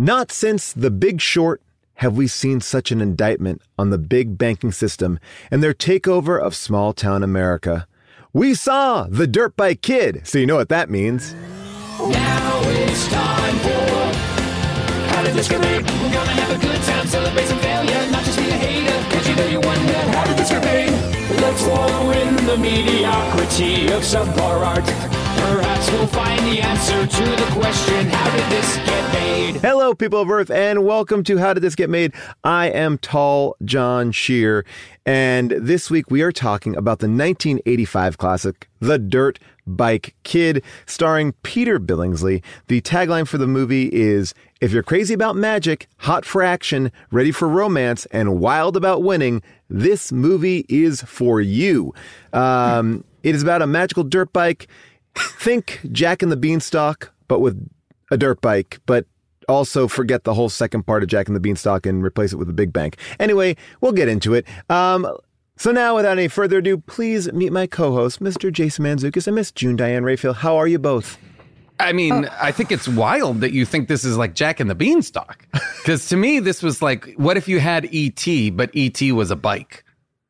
Not since The Big Short have we seen such an indictment on the big banking system and their takeover of small-town America. We saw The Dirt Bike Kid, so you know what that means. Now it's time for How Did This Get Made? We're gonna have a good time, celebrate some failure, not just be a hater, cause you know you wonder, how did this get made? Let's wallow in the mediocrity of subpar art. Perhaps we'll find the answer to the question, how did this get made? Hello, people of Earth, and welcome to How Did This Get Made? I am Tall John Scheer, and this week we are talking about the 1985 classic, The Dirt Bike Kid, starring Peter Billingsley. The tagline for the movie is, if you're crazy about magic, hot for action, ready for romance, and wild about winning, this movie is for you. It is about a magical dirt bike. Think Jack and the Beanstalk, but with a dirt bike, but also forget the whole second part of Jack and the Beanstalk and replace it with a big bank. Anyway, we'll get into it. So now, without any further ado, please meet my co-host, Mr. Jason Mantzoukas and Miss June Diane Raphael. How are you both? I mean, I think it's wild that you think this is like Jack and the Beanstalk. Because to me, this was like, what if you had E.T., but E.T. was a bike?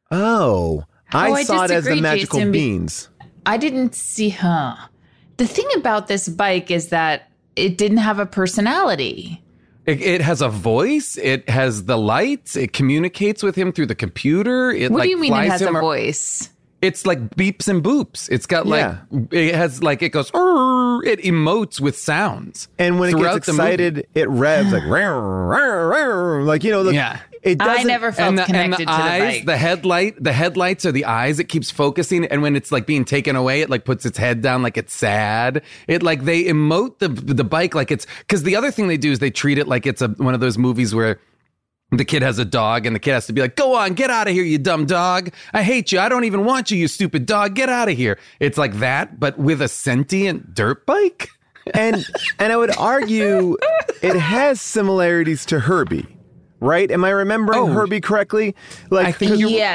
Oh, I saw it as the disagree, magical Jason, beans. I didn't see her. The thing about this bike is that it didn't have a personality. It has a voice. It has the lights. It communicates with him through the computer. What do you mean it has a voice? It's like beeps and boops. It's got it has like, it goes, it emotes with sounds. And when it gets excited, it revs like, like, you know, it doesn't. I never felt connected to eyes, the bike. The headlights are the eyes. It keeps focusing. And when it's like being taken away, it like puts its head down like it's sad. It like, they emote the bike like it's, because the other thing they do is they treat it like it's one of those movies where the kid has a dog and the kid has to be like, go on, get out of here, you dumb dog. I hate you. I don't even want you, you stupid dog. Get out of here. It's like that, but with a sentient dirt bike. And I would argue it has similarities to Herbie, right? Am I remembering Herbie correctly? Like, I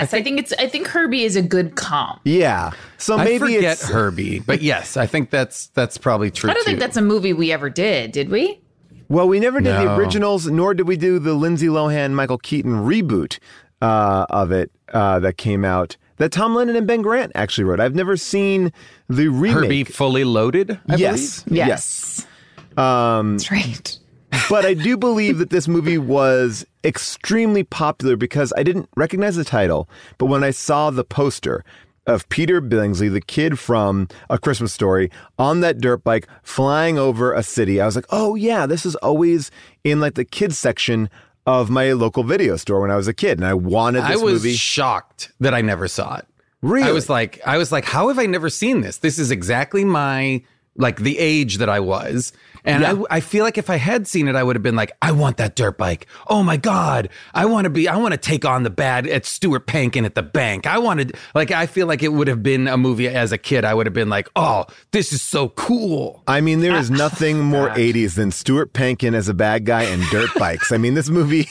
think Herbie is a good comp. Yeah. So maybe I forget Herbie, but yes, I think that's probably true. I don't think that's a movie we ever did we? Well, we never did the originals, nor did we do the Lindsay Lohan, Michael Keaton reboot of it that came out, that Tom Lennon and Ben Grant actually wrote. I've never seen the remake. Herbie Fully Loaded, I believe? Yes. That's right. But I do believe that this movie was extremely popular because I didn't recognize the title, but when I saw the poster of Peter Billingsley, the kid from A Christmas Story, on that dirt bike flying over a city, I was like, oh yeah, this is always in like the kids section of my local video store when I was a kid, and I wanted this movie. I was shocked that I never saw it. Really? I was like, how have I never seen this? This is exactly my, like, the age that I was. And I feel like if I had seen it, I would have been like, I want that dirt bike. Oh my God. I want to take on the bad at Stuart Pankin at the bank. I feel like it would have been a movie as a kid. I would have been like, oh, this is so cool. I mean, there is nothing more 80s than Stuart Pankin as a bad guy and dirt bikes. I mean, this movie,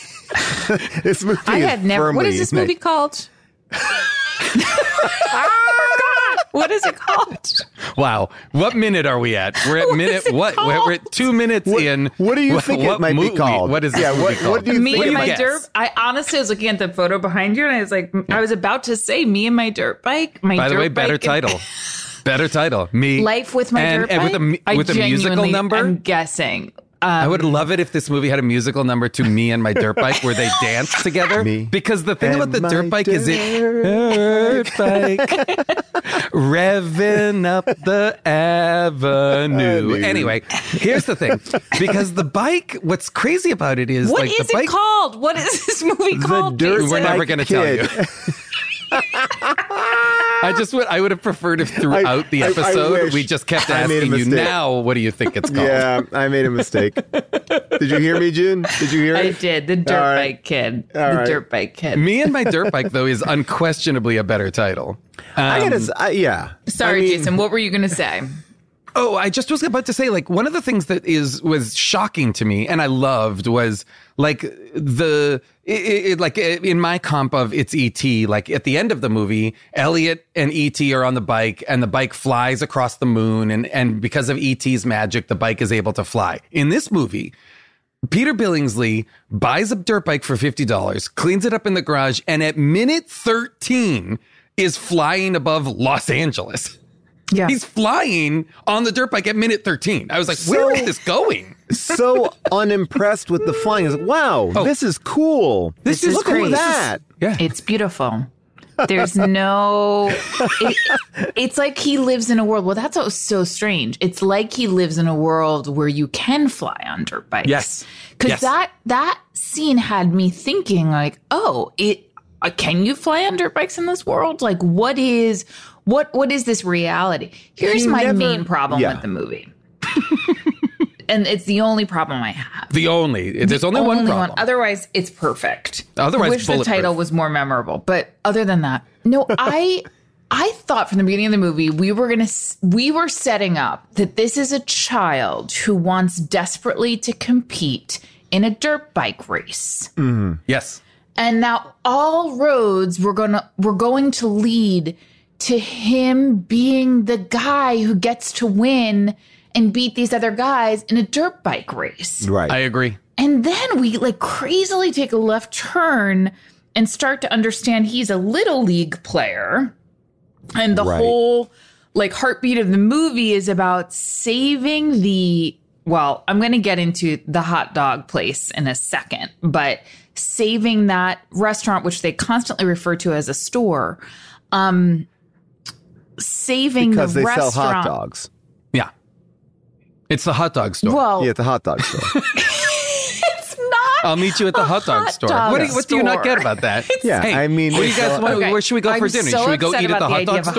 what is this movie called? What is it called? Wow. What minute are we at? We're at minute what? We're at 2 minutes in. What do you think it might be called? What is it? What do you Me think? and my dirt. I honestly was looking at the photo behind you and I was like, I was about to say Me and My Dirt Bike. By the way, better title. Better title. Me. Life with My Dirt Bike. And with a musical number? I'm guessing. I would love it if this movie had a musical number to Me and My Dirt Bike where they dance together. Because the thing about the dirt bike is dirt bike revving up the avenue. Anyway, here's the thing. Because the bike, what's crazy about it is what is it called? What is this movie called? We're never going to tell you. I would have preferred if throughout the episode we just kept asking you, now what do you think it's called? Yeah, I made a mistake. Did you hear me, June? Did you hear it? I did. The Dirt Bike Kid. Dirt Bike Kid. Me and My Dirt Bike, though, is unquestionably a better title. Yeah. Sorry, Jason, what were you going to say? Oh, I just was about to say, like, one of the things that was shocking to me and I loved was like in my comp of it's E.T., like at the end of the movie, Elliot and E.T. are on the bike and the bike flies across the moon. And because of E.T.'s magic, the bike is able to fly. In this movie, Peter Billingsley buys a dirt bike for $50, cleans it up in the garage, and at minute 13 is flying above Los Angeles. Yeah. He's flying on the dirt bike at minute 13. I was like, where is this going? So unimpressed with the flying. I was like, wow, this is cool. This is look great. at that. Yeah. It's beautiful. There's no, it's like he lives in a world. Well, that's what was so strange. It's like he lives in a world where you can fly on dirt bikes. Yes. Because that scene had me thinking like, oh, can you fly on dirt bikes in this world? Like, what is this reality? Here's my main problem with the movie. And it's the only problem I have. There's only one problem. Otherwise, it's perfect. Otherwise, I wish the bulletproof. title was more memorable. But other than that, no, I thought from the beginning of the movie, we were setting up that this is a child who wants desperately to compete in a dirt bike race. Mm-hmm. Yes. And now all roads were going to lead to him being the guy who gets to win and beat these other guys in a dirt bike race. Right. I agree. And then we like crazily take a left turn and start to understand he's a little league player. And the whole like heartbeat of the movie is about saving I'm going to get into the hot dog place in a second, but saving that restaurant, which they constantly refer to as a store, saving because the they restaurant. sell hot dogs. Yeah. It's the hot dog store. Well, Yeah, at the hot dog store. it's not. I'll meet you at the hot dog store. What do you not get about that? Yeah, Hey, I mean, what do you guys want? Okay. Where should we go for I'm dinner? so Should we go upset eat at the about hot idea dog of a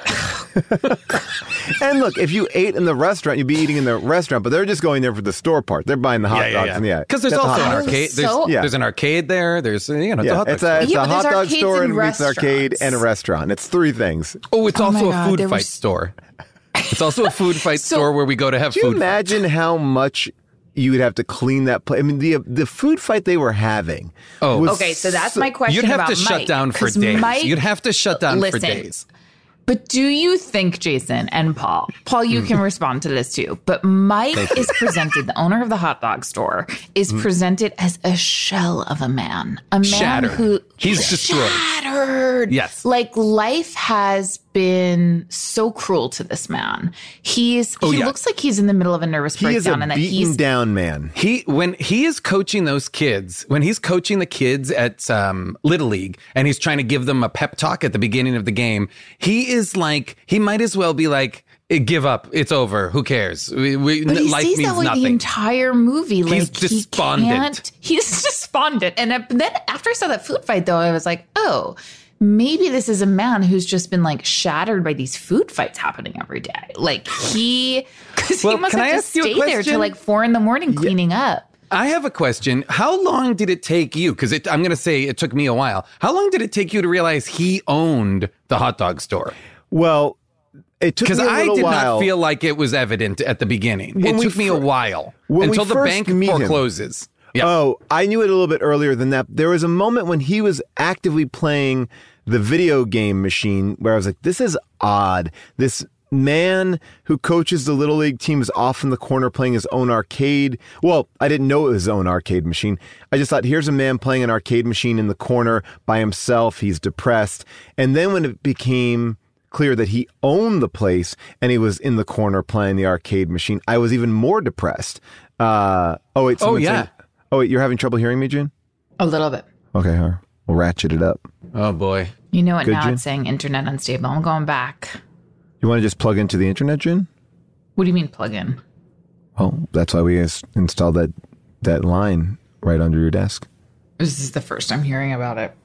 store? and look, if you ate in the restaurant, you'd be eating in the restaurant, but they're just going there for the store part. They're buying the hot dogs. Because there's Get the also hot an dogs. arcade. There's an arcade there. There's it's a hot dog It's store. a Yeah, but hot there's dog arcades store and and meets an arcade restaurants. and a restaurant. It's three things. Oh, it's Oh also my a God, food there fight was- store. It's also a food fight store where we go to have Do you food. imagine how much you would have to clean that place? I mean, the food fight they were having. Oh. was Okay, so that's my question You'd have about to shut Mike, down for 'cause days. Mike- You'd have to shut down for Listen. days. But do you think, Jason and Paul, you can respond to this too, but Mike is presented, the owner of the hot dog store, is presented as a shell of a man. A man Shattered. who He's destroyed. Shattered. Yes. Like life has been so cruel to this man. He looks like he's in the middle of a nervous He is a breakdown and that beaten he's down man. When he is coaching those kids, when he's coaching the kids at Little League, and he's trying to give them a pep talk at the beginning of the game, he is like, he might as well be like, give up, it's over, who cares? But he Life stays means that way nothing. the entire movie. Like He's despondent. He's despondent. And then after I saw that food fight, though, I was like, oh, maybe this is a man who's just been like shattered by these food fights happening every day. Like because he must can I have to ask you a stay there question? till like 4 a.m. cleaning up. I have a question. How long did it take you? Because I'm going to say it took me a while. How long did it take you to realize he owned the hot dog store? Well, it took me Because a I little did while. not feel like it was evident at the beginning. When It we took me a fir- while when we until the first bank meet him. forecloses. Yeah. Oh, I knew it a little bit earlier than that. There was a moment when he was actively playing the video game machine where I was like, this is odd. This man who coaches the Little League team is off in the corner playing his own arcade. Well, I didn't know it was his own arcade machine. I just thought, here's a man playing an arcade machine in the corner by himself. He's depressed. And then when it became clear that he owned the place and he was in the corner playing the arcade machine, I was even more depressed. Someone's yeah. saying- oh, wait, you're having trouble hearing me, June? A little bit. Okay, all right. We'll ratchet it up. Oh, boy. You know what? Good, Now Jen? it's saying internet unstable. I'm going back. You want to just plug into the internet, June? What do you mean plug in? Oh, that's why we installed that line right under your desk. This is the first I'm hearing about it.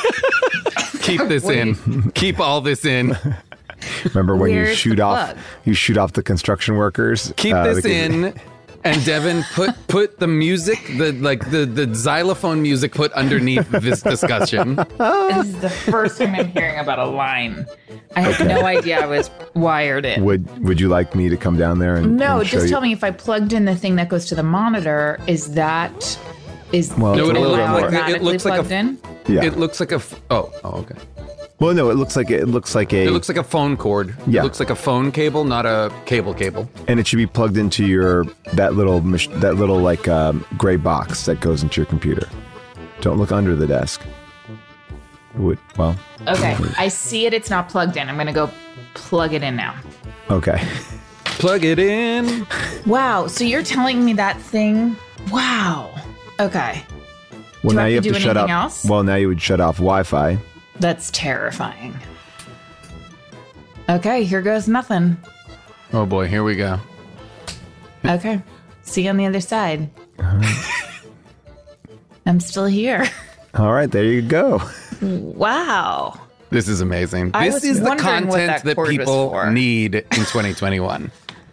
Keep this in. Keep all this in. Remember when Where's the plug? you shoot off the construction workers? Keep this because- in. And Devin, put the music, the xylophone music, put underneath this discussion. This is the first time I'm hearing about a line. I had no idea I was wired in. Would you like me to come down there and No, and show just you? tell me if I plugged in the thing that goes to the monitor, is that Well, No, it's a little bit more- it looks like plugged in? Yeah. It looks like okay. Well, no, it looks like It looks like a phone cord. Yeah. It looks like a phone cable, not a cable. and it should be plugged into that little like gray box that goes into your computer. Don't look under the desk. Well, Okay, I see it. It's not plugged in. I'm going to go plug it in now. okay. Plug it in. Wow. So you're telling me that thing? Wow. Okay. Well, Do now I you have have to to do shut off. anything else? Well, now you would shut off Wi-Fi. That's terrifying. Okay, here goes nothing. Oh boy, here we go. Okay. See you on the other side. I'm still here. All right, there you go. Wow. This is amazing. I This was is the wondering what content that that cord was people for. need in 2021.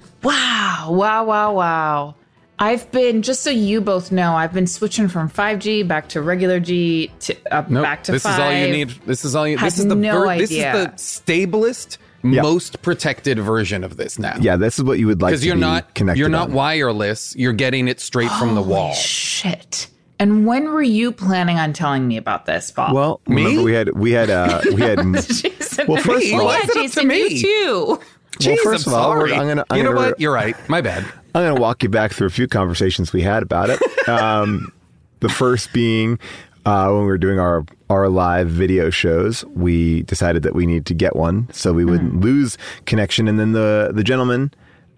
Wow. I've been, just so you both know, I've been switching from 5G back to regular G to Nope, back to this 5. is all you need. This is all you. Had This is the no this is idea. the stablest, most protected version of this now. Yeah, this is what you would like to because you're be not connected you're not on. wireless. You're getting it straight from the wall. Shit. And when were you planning on telling me about this, Bob? Well, Me? remember we had Jason, well, first of all- yeah, Why is it up to Jason, me? you too. well, Jeez, first I'm of all, sorry. I'm gonna you know what? You're right. My bad. I'm going to walk you back through a few conversations we had about it. The first being when we were doing our live video shows, we decided that we needed to get one so we wouldn't lose connection. And then the gentleman,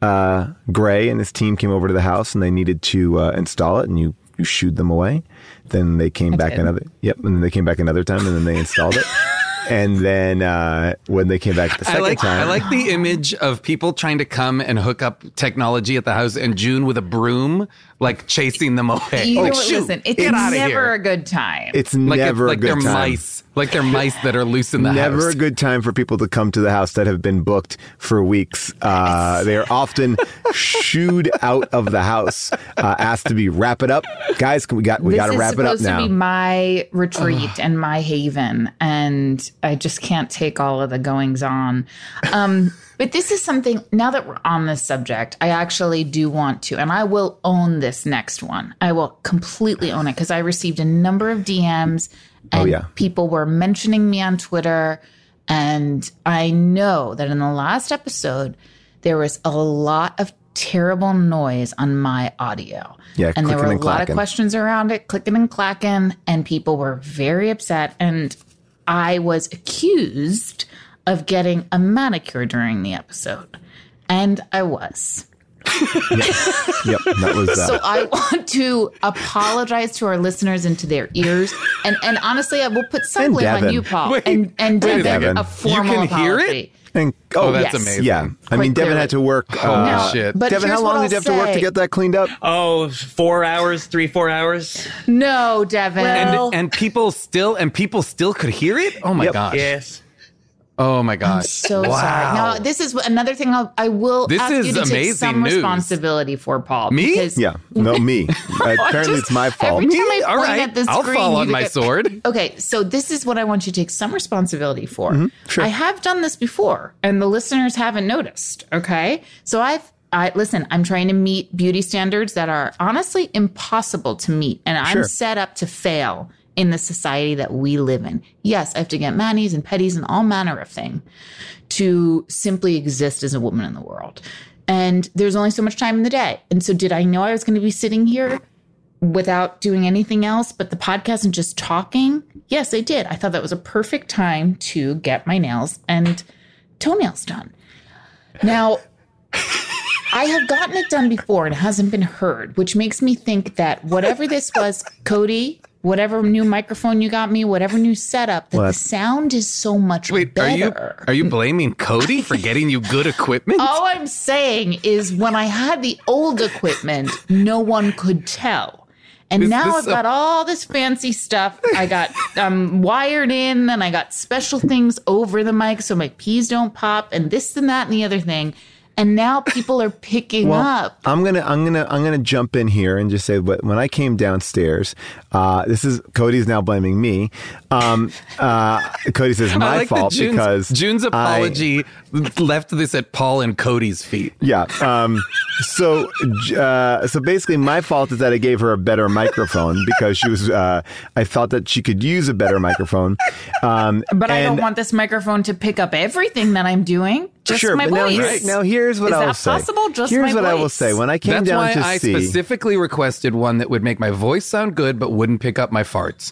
Gray, and his team came over to the house and they needed to install it, and you shooed them away. Then they came back did. and then they came back another time, and then they installed it. And then when they came back the second time, I like the image of people trying to come and hook up technology at the house, and June with a broom, like chasing them away. You know Like, what, shoot, listen, it's get outta never here. a good time. it's Like never like a good they're time. mice, like they're mice that are loose in the Never house. a good time for people to come to the house that have been booked for weeks. They are often shooed out of the house, asked to be wrap it up, guys. We got to wrap it up This is supposed now. to be my retreat and my haven, and I just can't take all of the goings on. But this is something, now that we're on this subject, I actually do want to, and I will own this next one. I will completely own it because I received a number of DMs and people were mentioning me on Twitter. And I know that in the last episode, there was a lot of terrible noise on my audio. Yeah, and there were clicking a and lot of clacking. questions around it, clicking and clacking, and people were very upset. And I was accused of getting a manicure during the episode. And I was. Yep, that was. So I want to apologize to our listeners and to their ears. And honestly, I will put some And blame on Devin. you, Paul. Wait, and wait a Devin, second. a formal You can hear it? apology. and, Oh, that's yes. amazing. yeah. I mean, Quite Devin clearly. had to work. Holy shit. But Devin, here's how what long I'll did you have to work to say. get that cleaned up? Oh, 4 hours, 3-4 hours. No, Devin. and people still could hear it. Oh my Yep. gosh. Yes. Oh my gosh. So wow. sorry. Now, this is another thing I will This ask you is to take amazing some news. responsibility for, Paul. Me? Because Yeah, no, me. Apparently, it's my fault. every time I All point right. at the I'll screen, fall on you my get- sword. Okay, so this is what I want you to take some responsibility for. Mm-hmm. sure. I have done this before, and the listeners haven't noticed. Okay, so listen. I'm trying to meet beauty standards that are honestly impossible to meet, and I'm Sure. set up to fail in the society that we live in. Yes, I have to get manis and petties and all manner of thing to simply exist as a woman in the world. And there's only so much time in the day. And so did I know I was going to be sitting here without doing anything else but the podcast and just talking? Yes, I did. I thought that was a perfect time to get my nails and toenails done. Now, I have gotten it done before and it hasn't been heard, which makes me think that whatever this was, Cody, whatever new microphone you got me, whatever new setup, that the sound is so much Wait, better. are you blaming Cody for getting you good equipment? All I'm saying is when I had the old equipment, no one could tell. And Is now this I've got all this fancy stuff. I got wired in, and I got special things over the mic so my peas don't pop, and this and that and the other thing. And now people are picking up. I'm gonna jump in here and just say, when I came downstairs, Cody's now blaming me. Cody says my fault because June's apology left this at Paul and Cody's feet. Yeah. So basically, my fault is that I gave her a better microphone because she was. I thought that she could use a better microphone. But I don't want this microphone to pick up everything that I'm doing. Just my voice. Now here's what I will say. Is that possible? Just here's my what voice. I will say. When I came That's down why to I see, specifically requested one that would make my voice sound good but wouldn't pick up my farts.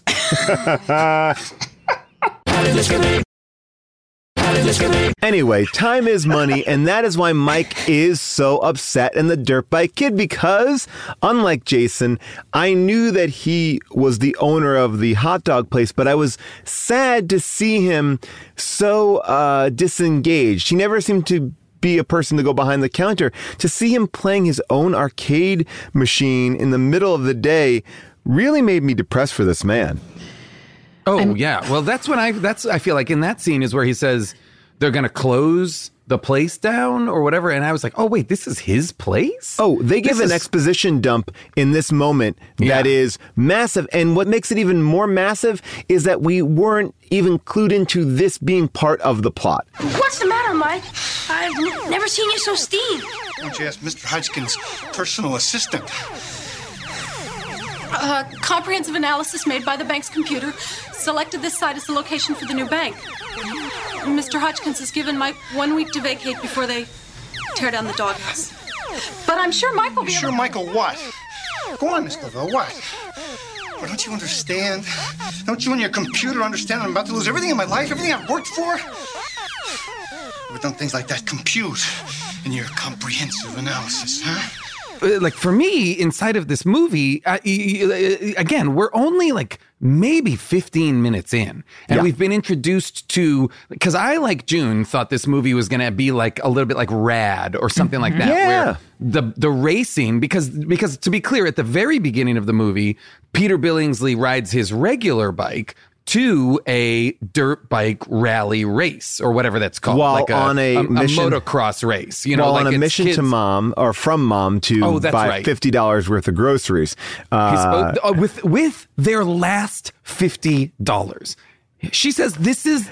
Anyway, time is money, and that is why Mike is so upset in the Dirt Bike Kid, because unlike Jason, I knew that he was the owner of the hot dog place, but I was sad to see him so disengaged. He never seemed to be a person to go behind the counter. To see him playing his own arcade machine in the middle of the day really made me depressed for this man. Oh, yeah. Well, I feel like in that scene is where he says they're going to close the place down or whatever. And I was like, oh, wait, this is his place? Oh, they give an exposition dump in this moment that is massive. And what makes it even more massive is that we weren't even clued into this being part of the plot. What's the matter, Mike? I've never seen you so steamed. Why don't you ask Mr. Hodgkin's personal assistant? Comprehensive analysis made by the bank's computer selected this site as the location for the new bank. Mr. Hodgkins has given Mike 1 week to vacate before they tear down the doghouse. But I'm sure Mike will be Sure, able... Michael, what? Go on, Miss Clavell, what? Well, don't you understand? Don't you and your computer understand I'm about to lose everything in my life, everything I've worked for? We've done things like that compute in your comprehensive analysis, huh? Like for me, inside of this movie, again, we're only like maybe 15 minutes in, and we've been introduced to, because I, like June, thought this movie was going to be like a little bit like Rad or something like that. Yeah. Where the racing, because to be clear, at the very beginning of the movie, Peter Billingsley rides his regular bike to a dirt bike rally race or whatever that's called, While like on a mission, motocross race, you know, while like on a it's mission kids. to mom or from mom to buy $50 worth of groceries. With their last $50. She says, this is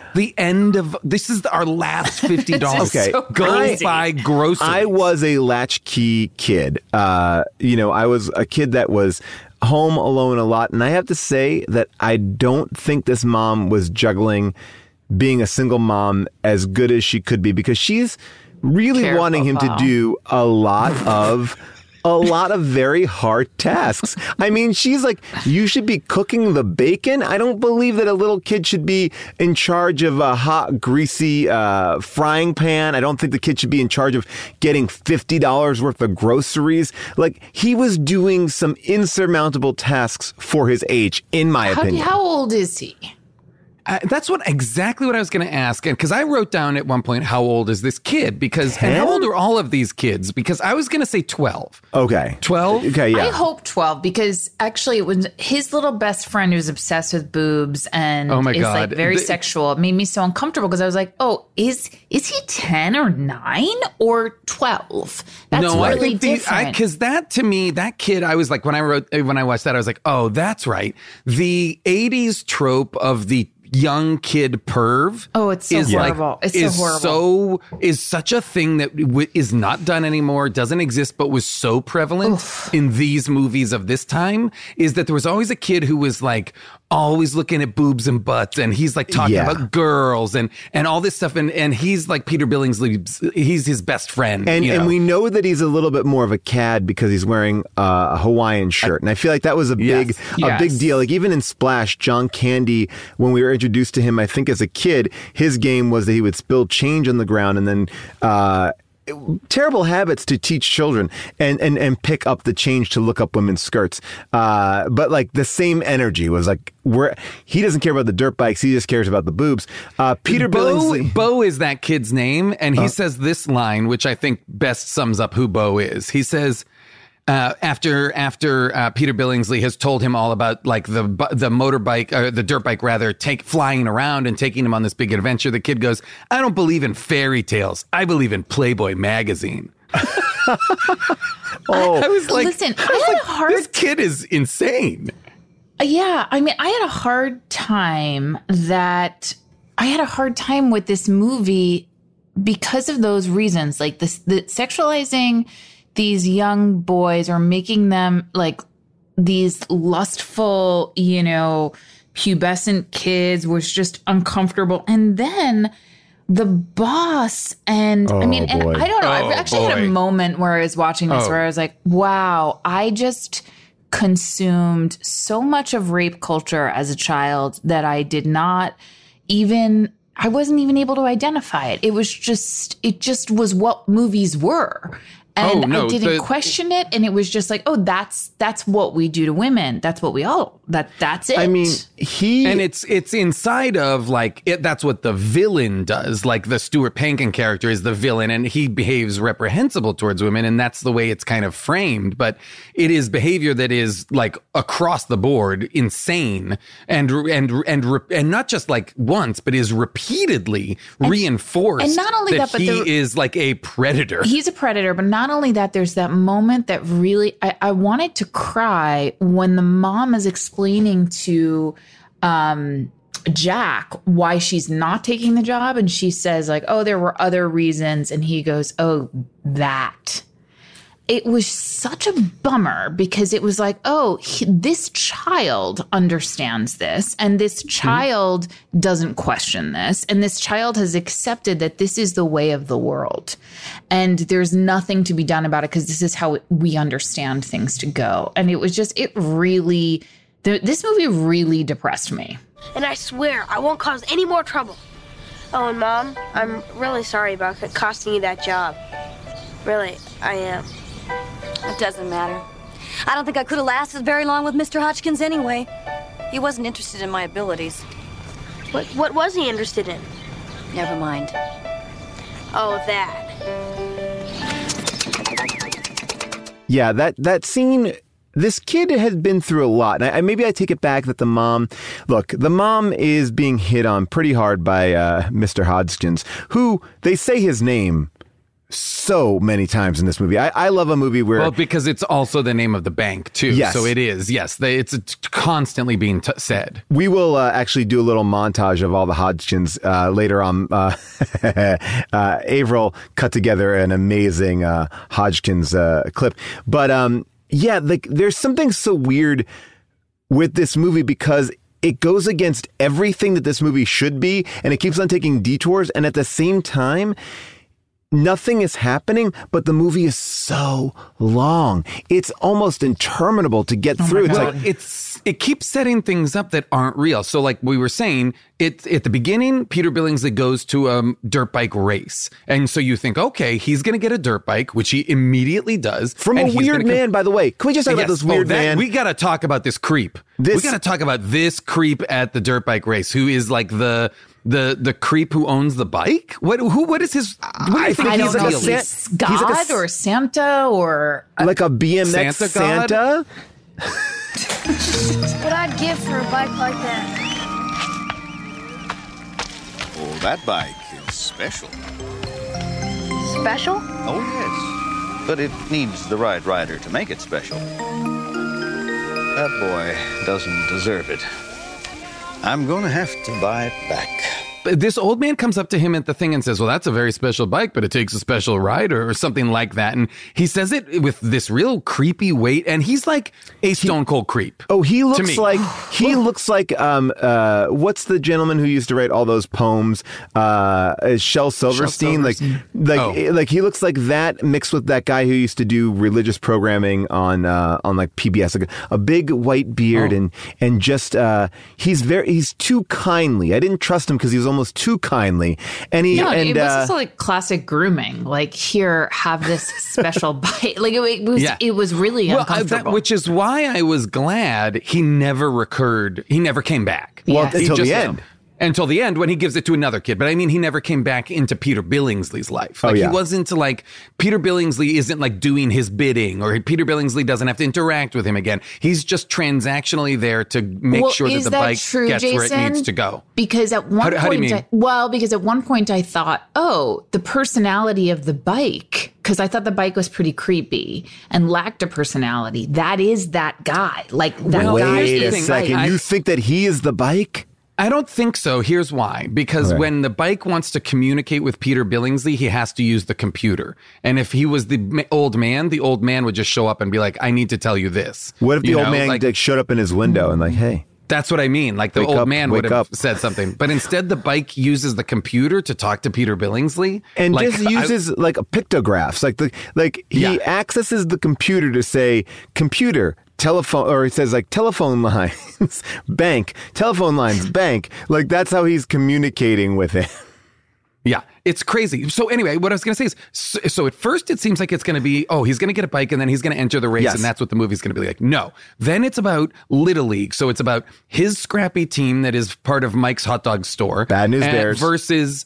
our last $50. Okay. So Go crazy. buy groceries. I was a latchkey kid. I was a kid that was home alone a lot. And I have to say that I don't think this mom was juggling being a single mom as good as she could be, because she's really wanting him to do a lot of very hard tasks. I mean, she's like, you should be cooking the bacon. I don't believe that a little kid should be in charge of a hot, greasy frying pan. I don't think the kid should be in charge of getting $50 worth of groceries. Like, he was doing some insurmountable tasks for his age, in my opinion. How old is he? That's exactly what I was going to ask. And because I wrote down at one point, how old is this kid? And how old are all of these kids? Because I was going to say 12. Okay. 12? Okay, yeah. I hope 12, because actually it was his little best friend who's obsessed with boobs and Oh my is God. like very sexual. It made me so uncomfortable because I was like, oh, is he 10 or 9 or 12? That's really different. Because that, to me, that kid, I was like, when I watched that, I was like, oh, that's right. The 80s trope of the young kid perv. Oh, it's so horrible. It's so horrible. Is such a thing that is not done anymore, doesn't exist, but was so prevalent in these movies of this time, is that there was always a kid who was like always looking at boobs and butts, and he's like talking about girls and all this stuff, and he's like Peter Billingsley, he's his best friend. And we know that he's a little bit more of a cad because he's wearing a Hawaiian shirt. And I feel like that was a big deal. Like, even in Splash, John Candy, when we were introduced to him, I think as a kid, his game was that he would spill change on the ground and then terrible habits to teach children and pick up the change to look up women's skirts. But like the same energy was like, he doesn't care about the dirt bikes. He just cares about the boobs. Peter Billingsley. Bo is that kid's name. And he says this line, which I think best sums up who Bo is. He says, after Peter Billingsley has told him all about like the motorbike or the dirt bike rather flying around and taking him on this big adventure, the kid goes, "I don't believe in fairy tales. I believe in Playboy magazine." I was like, listen, I had a hard. This kid is insane. Yeah, I mean, I had a hard time with this movie because of those reasons, like the sexualizing these young boys or making them like these lustful, pubescent kids was just uncomfortable. And then the boss and I don't know. I actually had a moment where I was watching this where I was like, wow, I just consumed so much of rape culture as a child that I wasn't even able to identify it. It just was what movies were. And I didn't question it. And it was just like, that's what we do to women. That's what that's it. I mean, and it's inside of like, that's what the villain does. Like the Stuart Pankin character is the villain and he behaves reprehensible towards women. And that's the way it's kind of framed. But it is behavior that is like across the board insane and not just like once, but is repeatedly reinforced. And not only that, but he is like a predator. He's a predator, but not only that, there's that moment that really, I wanted to cry when the mom is explaining to Jack why she's not taking the job. And she says like, oh, there were other reasons. And he goes, oh, that. It was such a bummer because it was like, this child understands this and this child doesn't question this. And this child has accepted that this is the way of the world. And there's nothing to be done about it because this is how we understand things to go. And it was just, this movie really depressed me. And I swear I won't cause any more trouble. Oh, and Mom, I'm really sorry about costing you that job. Really, I am. It doesn't matter. I don't think I could have lasted very long with Mr. Hodgkins anyway. He wasn't interested in my abilities. What was he interested in? Never mind. Oh, that. Yeah, that scene, this kid has been through a lot. And maybe I take it back that the mom is being hit on pretty hard by Mr. Hodgkins, who they say his name so many times in this movie. I love a movie where... Well, because it's also the name of the bank, too. Yes. So it is, yes. It's constantly being said. We will actually do a little montage of all the Hodgkins later on. Averill cut together an amazing Hodgkins clip. But there's something so weird with this movie because it goes against everything that this movie should be, and it keeps on taking detours. And at the same time, nothing is happening, but the movie is so long. It's almost interminable to get through. It keeps setting things up that aren't real. So like we were saying, at the beginning, Peter Billingsley goes to a dirt bike race. And so you think, okay, he's going to get a dirt bike, which he immediately does. From a weird man, by the way. Can we just talk about this weird man? We got to talk about this creep. We got to talk about this creep at the dirt bike race, who is like the creep who owns the bike? What is his? I don't know if he's God or Santa or like a BMX Santa. What I'd give for a bike like that. Oh, that bike is special. Special? Oh, yes. But it needs the right rider to make it special. That boy doesn't deserve it. I'm going to have to buy it back. This old man comes up to him at the thing and says, well, that's a very special bike, but it takes a special rider or something like that. And he says it with this real creepy weight. And he's like a stone cold creep. Oh, he looks like what's the gentleman who used to write all those poems? Shel Silverstein. Like he looks like that mixed with that guy who used to do religious programming on like PBS, like a big white beard and just he's too kindly. I didn't trust him because he was almost too kindly, and it was also like classic grooming. Like, here, have this special bite. Like it was really uncomfortable. Which is why I was glad he never recurred. He never came back. Well, until the end. Until the end when he gives it to another kid. But I mean, he never came back into Peter Billingsley's life. Like, he wasn't like, Peter Billingsley isn't like doing his bidding, or Peter Billingsley doesn't have to interact with him again. He's just transactionally there to make sure that the bike gets where it needs to go. Because at one because at one point I thought, oh, the personality of the bike, because I thought the bike was pretty creepy and lacked a personality. That is that guy. Like, that guy is Wait a second. You think that he is the bike? I don't think so. Here's why. Because when the bike wants to communicate with Peter Billingsley, he has to use the computer. And if he was the old man would just show up and be like, I need to tell you this. What if the old man like, showed up in his window and like, hey. That's what I mean. Like, the old man would have said something. But instead, the bike uses the computer to talk to Peter Billingsley. And just uses like pictographs. He accesses the computer to say, computer, telephone, or it says like telephone lines, bank, telephone lines, bank. Like, that's how he's communicating with it. Yeah, it's crazy. So anyway, what I was going to say is, so at first it seems like it's going to be, oh, he's going to get a bike and then he's going to enter the race and that's what the movie's going to be like. No. Then it's about Little League. So it's about his scrappy team that is part of Mike's hot dog store. Bad News Bears. Versus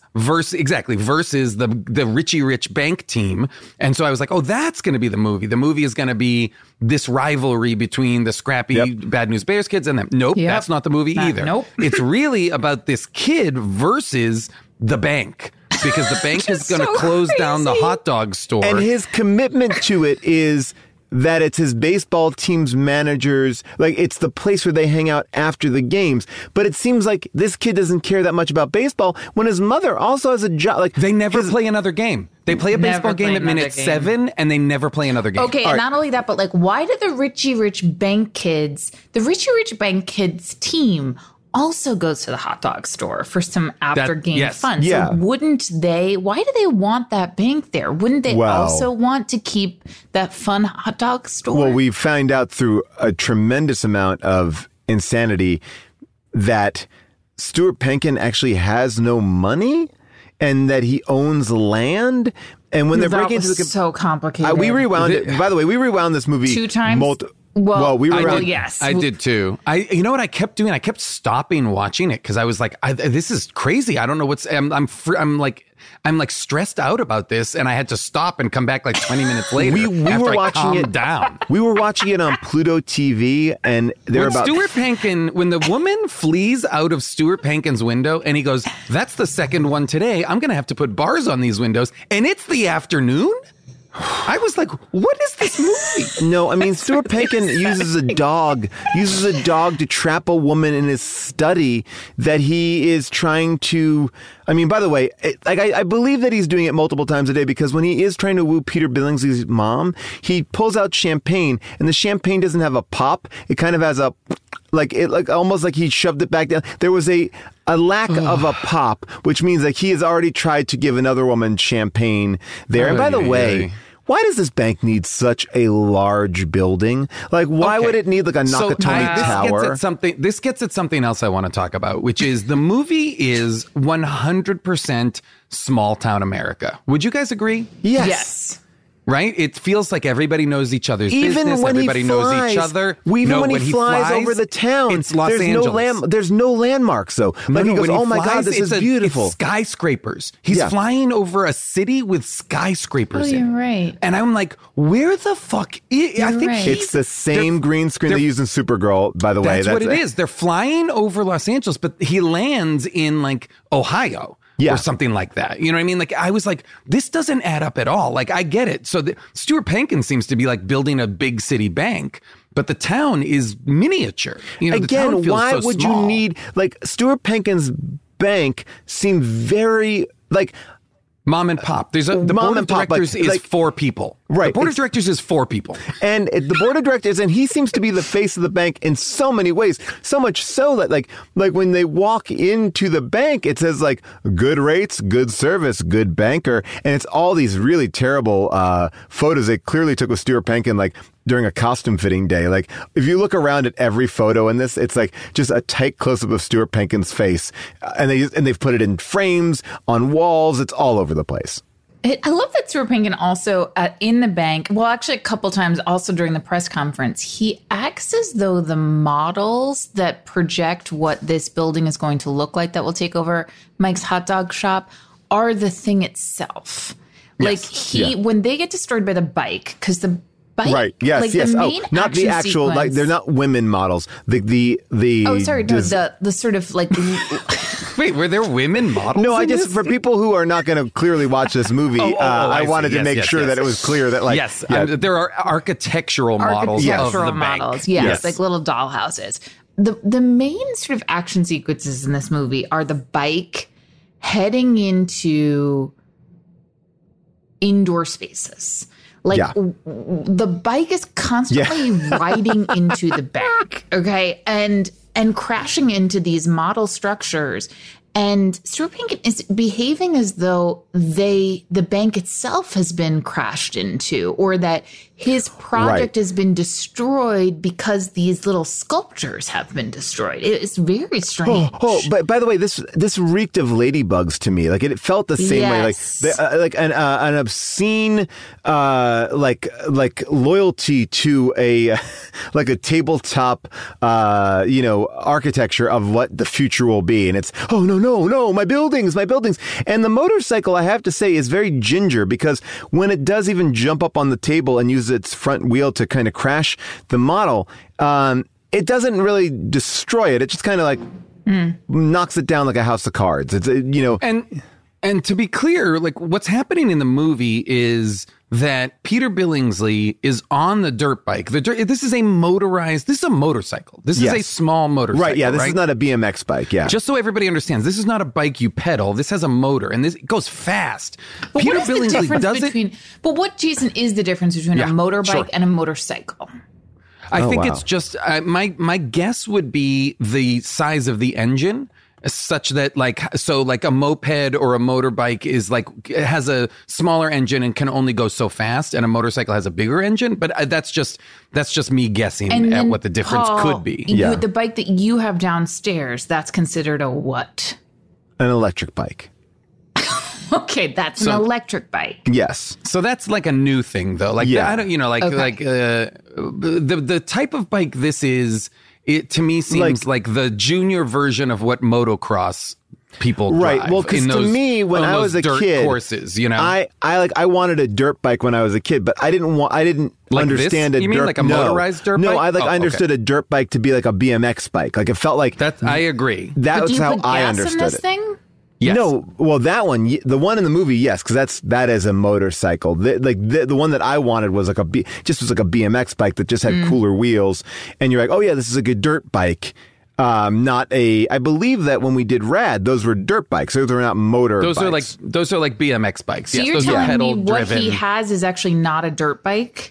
the Richie Rich bank team. And so I was like, oh, that's going to be the movie. The movie is going to be this rivalry between the scrappy Bad News Bears kids and them. Nope, that's not the movie either. Nope. It's really about this kid versus the bank, because the bank is going to close down the hot dog store. And his commitment to it is that it's his baseball team's managers, like, it's the place where they hang out after the games. But it seems like this kid doesn't care that much about baseball when his mother also has a job. Like, they never play another game. They play a baseball game at minute 7 and they never play another game. Okay, and not only that, but like, why did the Richie Rich Bank kids team also goes to the hot dog store for some after-game fun? Yeah. So wouldn't they, why do they want that bank there? Wouldn't they also want to keep that fun hot dog store? Well, we find out through a tremendous amount of insanity that Stuart Penkin actually has no money and that he owns land. And when they're breaking into the... so complicated. We rewound it. By the way, we rewound this movie 2 times. Yes. I did too. You know what I kept doing? I kept stopping watching it because I was like, this is crazy. I don't know what's. I'm like stressed out about this, and I had to stop and come back like 20 minutes later. We were watching it down. We were watching it on Pluto TV, and Stuart Penkin, when the woman flees out of Stuart Penkin's window, and he goes, "That's the second one today. I'm going to have to put bars on these windows," and it's the afternoon. I was like, what is this movie? No, I mean, Stuart Penkin uses a dog to trap a woman in his study that he is trying to... I mean, by the way, I believe that he's doing it multiple times a day, because when he is trying to woo Peter Billingsley's mom, he pulls out champagne, and the champagne doesn't have a pop. It kind of has a... almost like he shoved it back down. There was a lack of a pop, which means like he has already tried to give another woman champagne there. And by the way, why does this bank need such a large building? Like, why would it need like a Nakatomi Tower? This gets at something else I want to talk about, which is the movie is 100% small town America. Would you guys agree? Yes. Right? It feels like everybody knows each other's business. When everybody knows each other. Even when he flies over the town, it's Los Angeles. There's no landmarks, though. Like, he goes, oh my God, this is beautiful. It's skyscrapers. He's flying over a city with skyscrapers in. You're right. And I'm like, where the fuck is... I think it's the same green screen they use in Supergirl, by the way. That's what it is. They're flying over Los Angeles, but he lands in like Ohio. Or something like that. You know what I mean? Like, I was like, this doesn't add up at all. Like, I get it. So Stuart Penkin seems to be like building a big city bank, but the town is miniature. You know, again, why would you need, like, Stuart Penkin's bank seemed very, like... Mom and pop. The board of directors is 4 people. Right. The board of directors is 4 people. And the board of directors, and he seems to be the face of the bank in so many ways. So much so that like when they walk into the bank, it says like good rates, good service, good banker. And it's all these really terrible photos they clearly took with Stuart Penkin, like during a costume fitting day. Like, if you look around at every photo in this, it's like just a tight close-up of Stuart Penkin's face. And they've put it in frames, on walls. It's all over the place. I love that Stuart Pankin also in the bank, well, actually a couple times also during the press conference, he acts as though the models that project what this building is going to look like that will take over Mike's hot dog shop are the thing itself. Yes. Like when they get destroyed by the bike, because the bike, right? Yes, like yes. The main not the actual. sequence, like they're not women models. The. Oh, sorry. No, the sort of like. Wait, were there women models? No, I just for people who are not going to clearly watch this movie, I wanted to make sure that it was clear that like there are architectural models of the bank. Yes, like little dollhouses. The main sort of action sequences in this movie are the bike heading into indoor spaces. Like the bike is constantly riding into the bank, okay, and crashing into these model structures. And Stuart Pankin is behaving as though the bank itself has been crashed into, or that his project has been destroyed because these little sculptures have been destroyed. It's very strange. But by the way, this reeked of ladybugs to me. Like it felt the same way, like an obscene, like loyalty to a like a tabletop, architecture of what the future will be. And it's no, my buildings. And the motorcycle, I have to say, is very ginger, because when it does even jump up on the table and use its front wheel to kind of crash the model, it doesn't really destroy it. It just kind of like knocks it down like a house of cards. It's And to be clear, like what's happening in the movie is that Peter Billingsley is on the dirt bike. This is a motorcycle. This is a small motorcycle. Right, yeah, this is not a BMX bike, yeah. Just so everybody understands, this is not a bike you pedal. This has a motor, and it goes fast. But Peter Billingsley does it. But what, Jason, is the difference between a motorbike and a motocycle? I think it's just, my guess would be the size of the engine. Such that like a moped or a motorbike is like, it has a smaller engine and can only go so fast, and a motorcycle has a bigger engine. But that's just me guessing at what the difference could be. The bike that you have downstairs, that's considered a what? An electric bike. Okay, that's an electric bike. Yes. So that's like a new thing, though. Like I don't, the type of bike this is. It to me seems like the junior version of what motocross people drive. Right. Well, because to me, when I was a kid, courses, I wanted a dirt bike when I was a kid, but I didn't like understand this? You mean like a motorized dirt bike? No, I understood a dirt bike to be like a BMX bike. Like it felt like that. I agree. That's how I understood it. Thing? Yes. No, well, that one, the one in the movie, yes, because that is a motorcycle. The one that I wanted was like just was like a BMX bike that just had cooler wheels, and you're like, oh yeah, this is like a dirt bike, not a. I believe that when we did Rad, those were dirt bikes. Those were not motor. Those bikes. are like BMX bikes. So yes, you're those telling are pedal me what driven. he has is actually not a dirt bike?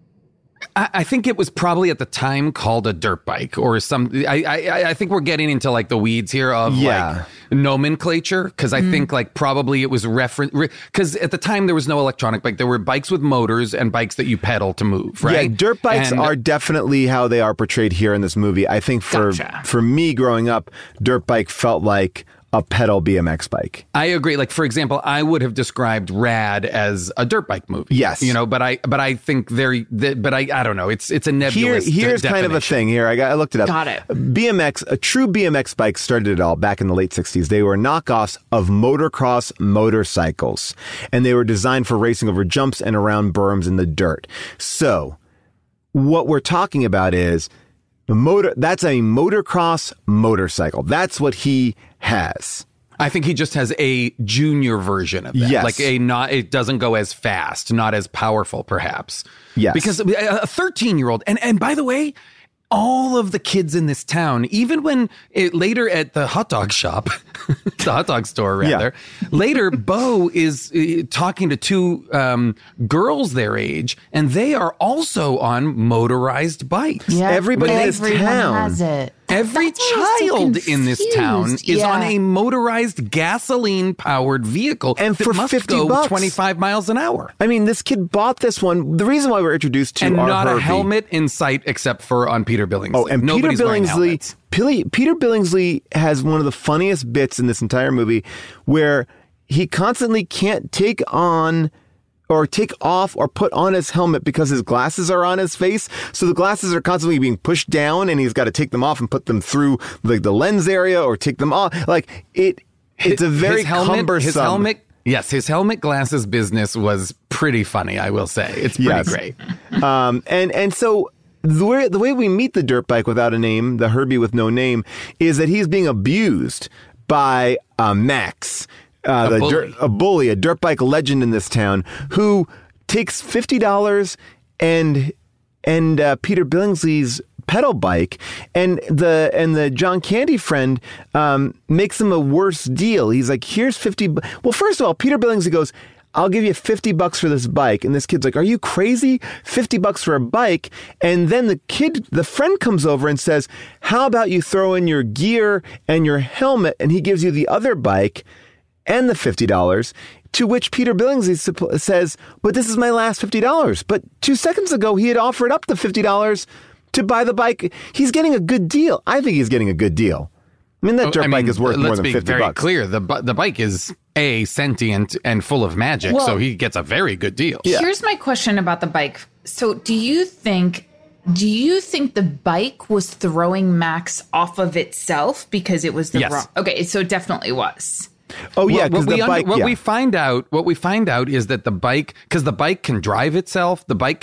I think it was probably at the time called a dirt bike or something. I think we're getting into like the weeds here of like nomenclature, because I think like probably it was because at the time there was no electronic bike. There were bikes with motors and bikes that you pedal to move, right? Yeah, dirt bikes are definitely how they are portrayed here in this movie. I think for me growing up, dirt bike felt like a pedal BMX bike. I agree. Like, for example, I would have described Rad as a dirt bike movie. Yes. But I think I don't know. It's a nebulous Here's kind of a thing here. I looked it up. Got it. A true BMX bike started it all back in the late 60s. They were knockoffs of motocross motorcycles, and they were designed for racing over jumps and around berms in the dirt. So what we're talking about is that's a motocross motorcycle. That's what he has. I think he just has a junior version of that. Yes. Like it doesn't go as fast, not as powerful, perhaps. Yes. Because a 13-year-old, and by the way, all of the kids in this town, even when later at the hot dog shop, the hot dog store rather, later Bo is talking to two girls their age, and they are also on motorized bikes. Yeah, everybody in this town has it. Every child in this town is on a motorized gasoline-powered vehicle, and for must $50, go 25 miles an hour. I mean, this kid bought this one. The reason why we're introduced to and our not Herbie, a helmet in sight except for on Peter Billingsley. Oh, and Nobody's wearing helmets. Peter Billingsley has one of the funniest bits in this entire movie, where he constantly can't take on or take off or put on his helmet because his glasses are on his face. So the glasses are constantly being pushed down and he's got to take them off and put them through the lens area or take them off. Like it's a very cumbersome. His helmet glasses business was pretty funny, I will say. It's pretty great. And so the way we meet the dirt bike without a name, the Herbie with no name, is that he's being abused by Max. A bully, a dirt bike legend in this town, who takes $50 and Peter Billingsley's pedal bike, and the John Candy friend makes him a worse deal. He's like, here's $50. Well, first of all, Peter Billingsley goes, I'll give you $50 for this bike. And this kid's like, are you crazy? $50 for a bike? And then the friend comes over and says, how about you throw in your gear and your helmet? And he gives you the other bike and the $50, to which Peter Billingsley says, but this is my last $50. But 2 seconds ago, he had offered up the $50 to buy the bike. He's getting a good deal. I think he's getting a good deal. I mean, that dirt bike is worth more than $50. Let's be very clear. The bike is sentient and full of magic, so he gets a very good deal. Yeah. Here's my question about the bike. So do you think the bike was throwing Max off of itself because it was the wrong? Okay, so it definitely was. Oh yeah, because what we find out is that the bike, because the bike can drive itself.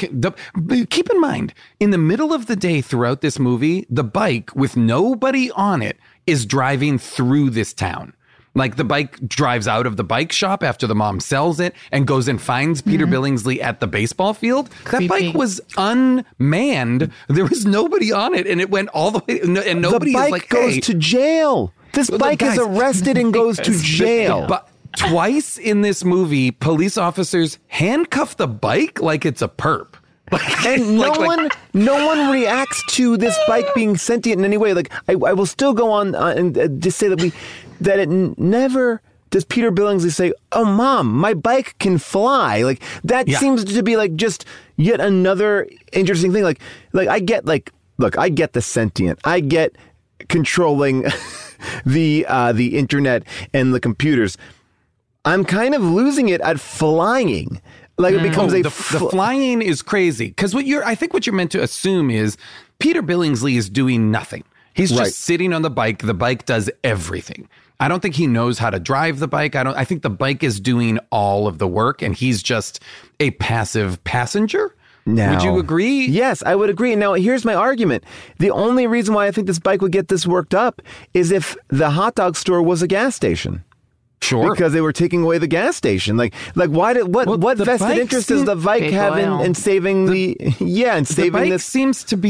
Keep in mind, in the middle of the day throughout this movie, the bike with nobody on it is driving through this town. Like the bike drives out of the bike shop after the mom sells it and goes and finds Peter Billingsley at the baseball field. Creepy. That bike was unmanned. There was nobody on it, and it went all the way. And nobody the bike is like, goes to jail. This bike is arrested and goes to jail. But twice in this movie, police officers handcuff the bike like it's a perp. And no one reacts to this bike being sentient in any way. Like I will still go on and just say that it never does Peter Billingsley say, "Oh, Mom, my bike can fly." Like that seems to be like just yet another interesting thing. Like I get I get the sentient. I get controlling the internet and the computers. I'm kind of losing it at flying. Like it becomes the flying is crazy, because I think what you're meant to assume is Peter Billingsley is doing nothing. He's just sitting on the bike. The bike does everything. I don't think he knows how to drive the bike. I think the bike is doing all of the work, and he's just a passive passenger. Now, would you agree? Yes, I would agree. Now, here's my argument. The only reason why I think this bike would get this worked up is if the hot dog store was a gas station. Sure. Because they were taking away the gas station. What vested interest does the bike have in saving the bike seems to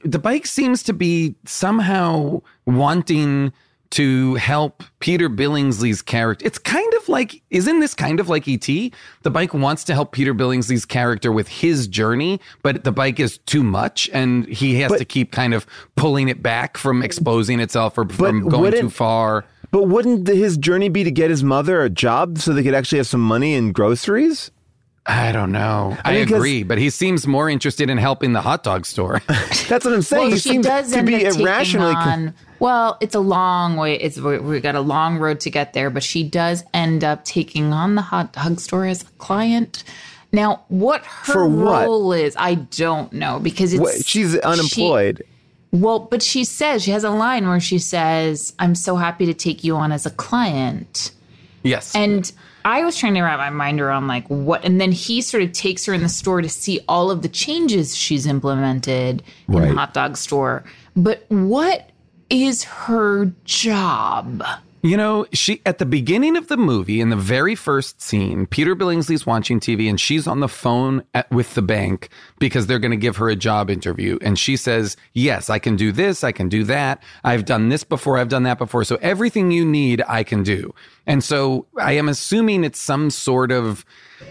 be somehow wanting to help Peter Billingsley's character. It's kind of like, isn't this kind of like E.T.? The bike wants to help Peter Billingsley's character with his journey, but the bike is too much, and he has to keep kind of pulling it back from exposing itself or from going too far. But wouldn't his journey be to get his mother a job so they could actually have some money and groceries? I don't know. I agree, but he seems more interested in helping the hot dog store. That's what I'm saying. Well, he does to be irrationally. Well, it's a long way. We got a long road to get there, but she does end up taking on the hot dog store as a client. Now, what her role is, I don't know, because she's unemployed. But she has a line where she says, "I'm so happy to take you on as a client." Yes. And I was trying to wrap my mind around like what, and then he sort of takes her in the store to see all of the changes she's implemented in the hot dog store. But what is her job? You know, she at the beginning of the movie, in the very first scene, Peter Billingsley's watching TV and she's on the phone with the bank because they're going to give her a job interview. And she says, yes, I can do this. I can do that. I've done this before. I've done that before. So everything you need, I can do. And so I am assuming it's some sort of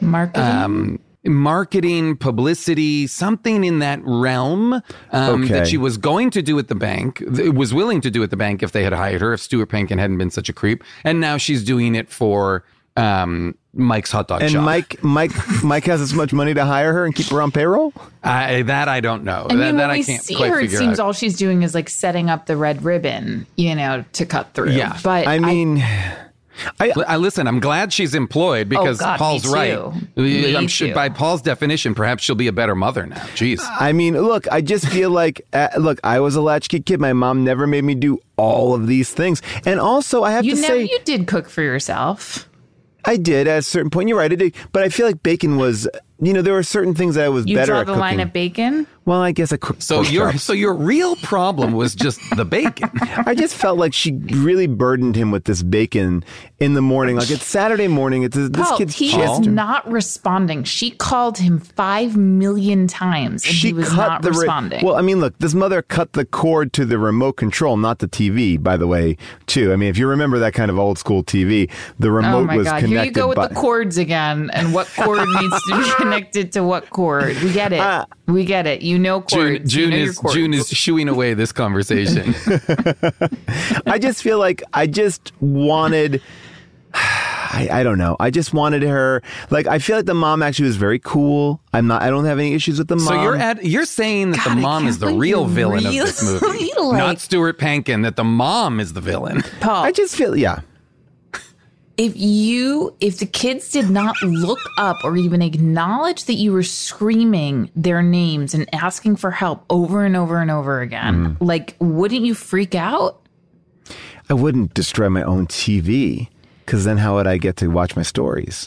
marketing, publicity, something in that realm that she was going to do at the bank, was willing to do at the bank if they had hired her, if Stuart Pankin hadn't been such a creep. And now she's doing it for Mike's hot dog shop. And Mike has as much money to hire her and keep her on payroll? That I don't know. And that I can't see quite her, figure it seems out. all she's doing is like setting up the red ribbon, to cut through. Yeah. But I mean... Listen, I'm glad she's employed because God, Paul's me too. right. Me I'm sure too. by Paul's definition, perhaps she'll be a better mother now. Jeez. I mean, look, I just feel like, I was a latchkey kid. My mom never made me do all of these things. And also, I have to say, you did cook for yourself. I did at a certain point. You're right, I did. But I feel like bacon was, there were certain things that I was You better draw at the cooking. line at bacon? Well, I guess I cooked So pork your chops. real problem was just the bacon. I just felt like she really burdened him with this bacon in the morning. Like, it's Saturday morning. It's this Paul, kid's he chest. is not responding. She called him 5 million times and he was not responding. Well, I mean, look, this mother cut the cord to the remote control, not the TV, by the way, too. I mean, if you remember that kind of old school TV, the remote oh my was God. connected. Here you go with the cords again and what cord needs to be connected to what cord. We get it. We get it. You know cords. June you know June is shooing away this conversation. I just feel like I just wanted... I don't know. I just wanted her. Like, I feel like the mom actually was very cool. I don't have any issues with the mom. So you're saying that the mom is the real villain of this movie, not Stuart Pankin. That the mom is the villain. Paul, I just feel, yeah. If the kids did not look up or even acknowledge that you were screaming their names and asking for help over and over and over again, like, wouldn't you freak out? I wouldn't destroy my own TV, because then how would I get to watch my stories?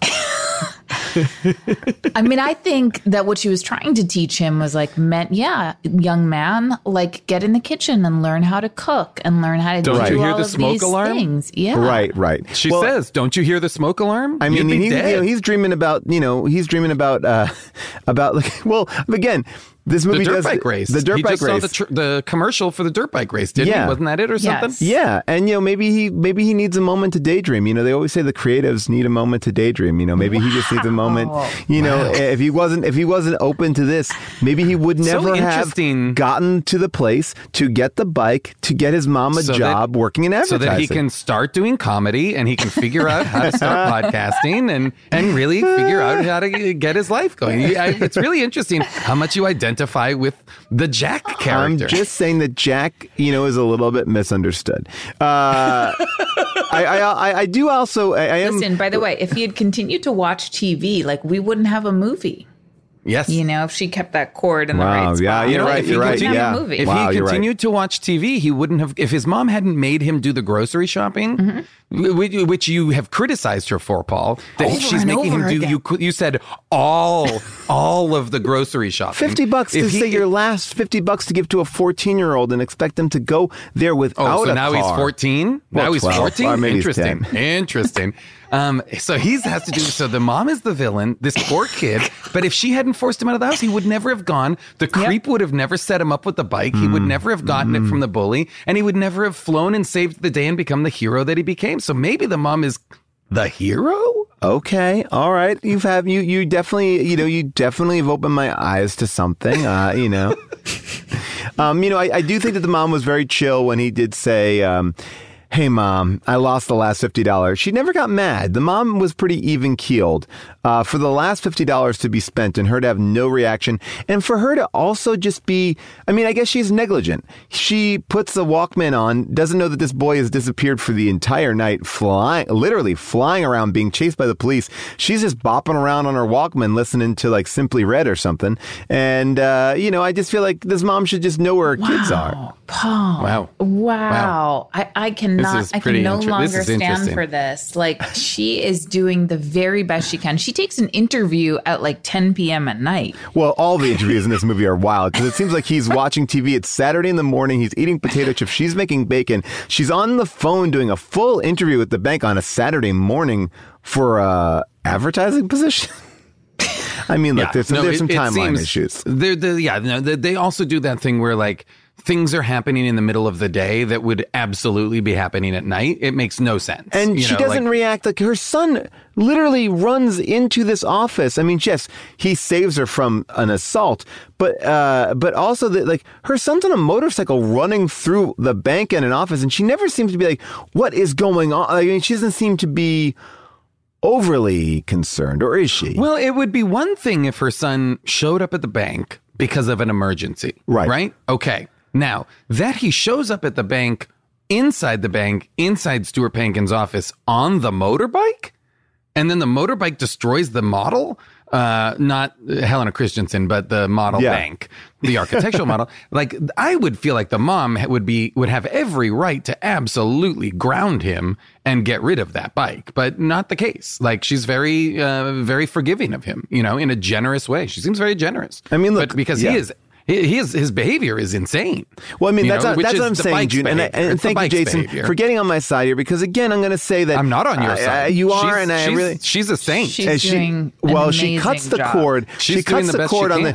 I mean, I think that what she was trying to teach him was like, young man, like, get in the kitchen and learn how to cook and learn how to do Don't you hear all the of smoke these alarm? things. Yeah. Right. She says, "Don't you hear the smoke alarm?" I mean, You'd be dead. he's dreaming about, like, well, again, this movie the dirt does bike race. The dirt he bike just race. saw the commercial for the dirt bike race, didn't he? Wasn't that it or something? Yeah, and maybe he needs a moment to daydream. They always say the creatives need a moment to daydream. Maybe he just needs a moment. If he wasn't open to this, maybe he would never have gotten to the place to get the bike, to get his mom a job working in advertising, so that he can start doing comedy and he can figure out how to start podcasting and really figure out how to get his life going. It's really interesting how much you identify with the Jack character. I'm just saying that Jack, is a little bit misunderstood. I do also. Listen, by the way, if he had continued to watch TV, like, we wouldn't have a movie. Yes. If she kept that cord in the right spot. Yeah, you're right. You're right. Yeah. Movie. If he continued to watch TV, he wouldn't have. If his mom hadn't made him do the grocery shopping, which you have criticized her for, Paul, that she's making him do. You said all of the grocery shopping. $50 to say your last $50 to give to a 14-year-old and expect them to go there without a car. So now he's 14. Well, now he's 12, 14. or maybe he's Interesting. 10. Interesting. So he has to do. So the mom is the villain. This poor kid. But if she hadn't forced him out of the house, he would never have gone. The creep would have never set him up with the bike. He would never have gotten it from the bully, and he would never have flown and saved the day and become the hero that he became. So maybe the mom is the hero. Okay, all right. You definitely you definitely have opened my eyes to something. I do think that the mom was very chill when he did say, "Hey, Mom, I lost the last $50. She never got mad. The mom was pretty even-keeled. For the last $50 to be spent and her to have no reaction, and for her to also just be, I guess she's negligent. She puts the Walkman on, doesn't know that this boy has disappeared for the entire night, literally flying around, being chased by the police. She's just bopping around on her Walkman, listening to, like, Simply Red or something. And, I just feel like this mom should just know where her kids are. Paul. Wow. I can no longer stand for this. Like, she is doing the very best she can. She takes an interview at like 10 p.m. at night. Well, all the interviews in this movie are wild because it seems like he's watching TV. It's Saturday in the morning. He's eating potato chips. She's making bacon. She's on the phone doing a full interview with the bank on a Saturday morning for a advertising position. Look, there's some timeline issues. They also do that thing where, like, things are happening in the middle of the day that would absolutely be happening at night. It makes no sense. And she doesn't react. Like, her son literally runs into this office. Yes, he saves her from an assault, but also that, her son's on a motorcycle running through the bank and an office, and she never seems to be like, what is going on? She doesn't seem to be overly concerned, or is she? Well, it would be one thing if her son showed up at the bank because of an emergency. Right. Okay. Now, that he shows up at the bank inside the bank, inside Stuart Pankin's office on the motorbike. And then the motorbike destroys the model. Not Helena Christensen, but the model bank, the architectural model. Like, I would feel like the mom would have every right to absolutely ground him and get rid of that bike, but not the case. Like, she's very, very forgiving of him, you know, in a generous way. She seems very generous. I mean, look, but because his behavior is insane. Well, I mean, that's what I'm saying, June. And thank you, Jason, for getting on my side here, because again, I'm going to say that I'm not on your side. You are, she's a saint. She's doing she cuts the cord. She cuts the cord on